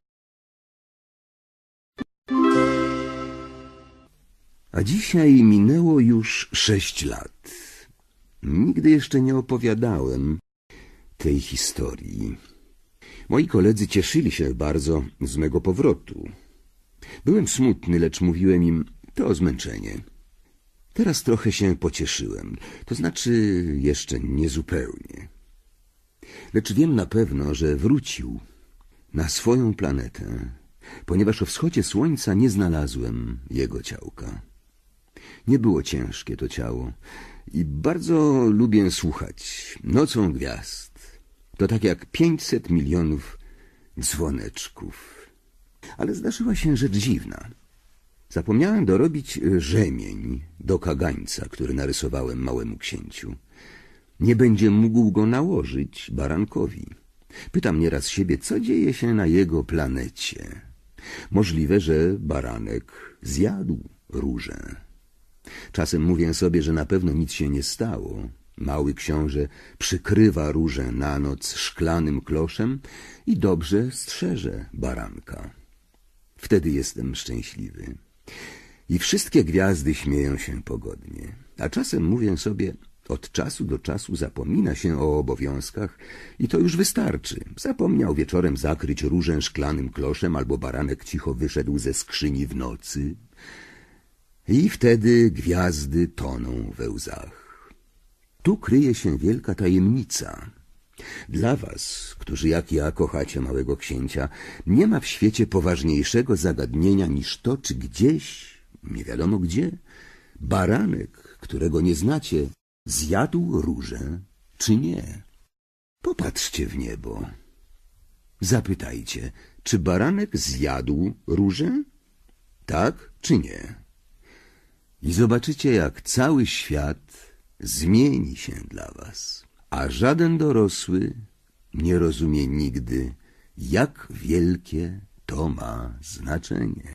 A dzisiaj minęło już sześć lat. Nigdy jeszcze nie opowiadałem tej historii. Moi koledzy cieszyli się bardzo z mego powrotu. Byłem smutny, lecz mówiłem im, to zmęczenie. Teraz trochę się pocieszyłem, to znaczy jeszcze niezupełnie. Lecz wiem na pewno, że wrócił na swoją planetę, ponieważ o wschodzie słońca nie znalazłem jego ciałka. Nie było ciężkie to ciało i bardzo lubię słuchać nocą gwiazd. To tak jak pięćset milionów dzwoneczków. Ale zdarzyła się rzecz dziwna. Zapomniałem dorobić rzemień do kagańca, który narysowałem małemu księciu. Nie będzie mógł go nałożyć barankowi. Pytam nieraz siebie, co dzieje się na jego planecie. Możliwe, że baranek zjadł różę. Czasem mówię sobie, że na pewno nic się nie stało. Mały książę przykrywa różę na noc szklanym kloszem i dobrze strzeże baranka. Wtedy jestem szczęśliwy. I wszystkie gwiazdy śmieją się pogodnie. A czasem mówię sobie, od czasu do czasu zapomina się o obowiązkach i to już wystarczy. Zapomniał wieczorem zakryć różę szklanym kloszem albo baranek cicho wyszedł ze skrzyni w nocy. I wtedy gwiazdy toną we łzach. Tu kryje się wielka tajemnica. Dla was, którzy jak ja kochacie małego księcia, nie ma w świecie poważniejszego zagadnienia niż to, czy gdzieś, nie wiadomo gdzie, baranek, którego nie znacie, zjadł różę, czy nie. Popatrzcie w niebo. Zapytajcie, czy baranek zjadł różę? Tak czy nie? I zobaczycie, jak cały świat zmieni się dla was, a żaden dorosły nie rozumie nigdy, jak wielkie to ma znaczenie.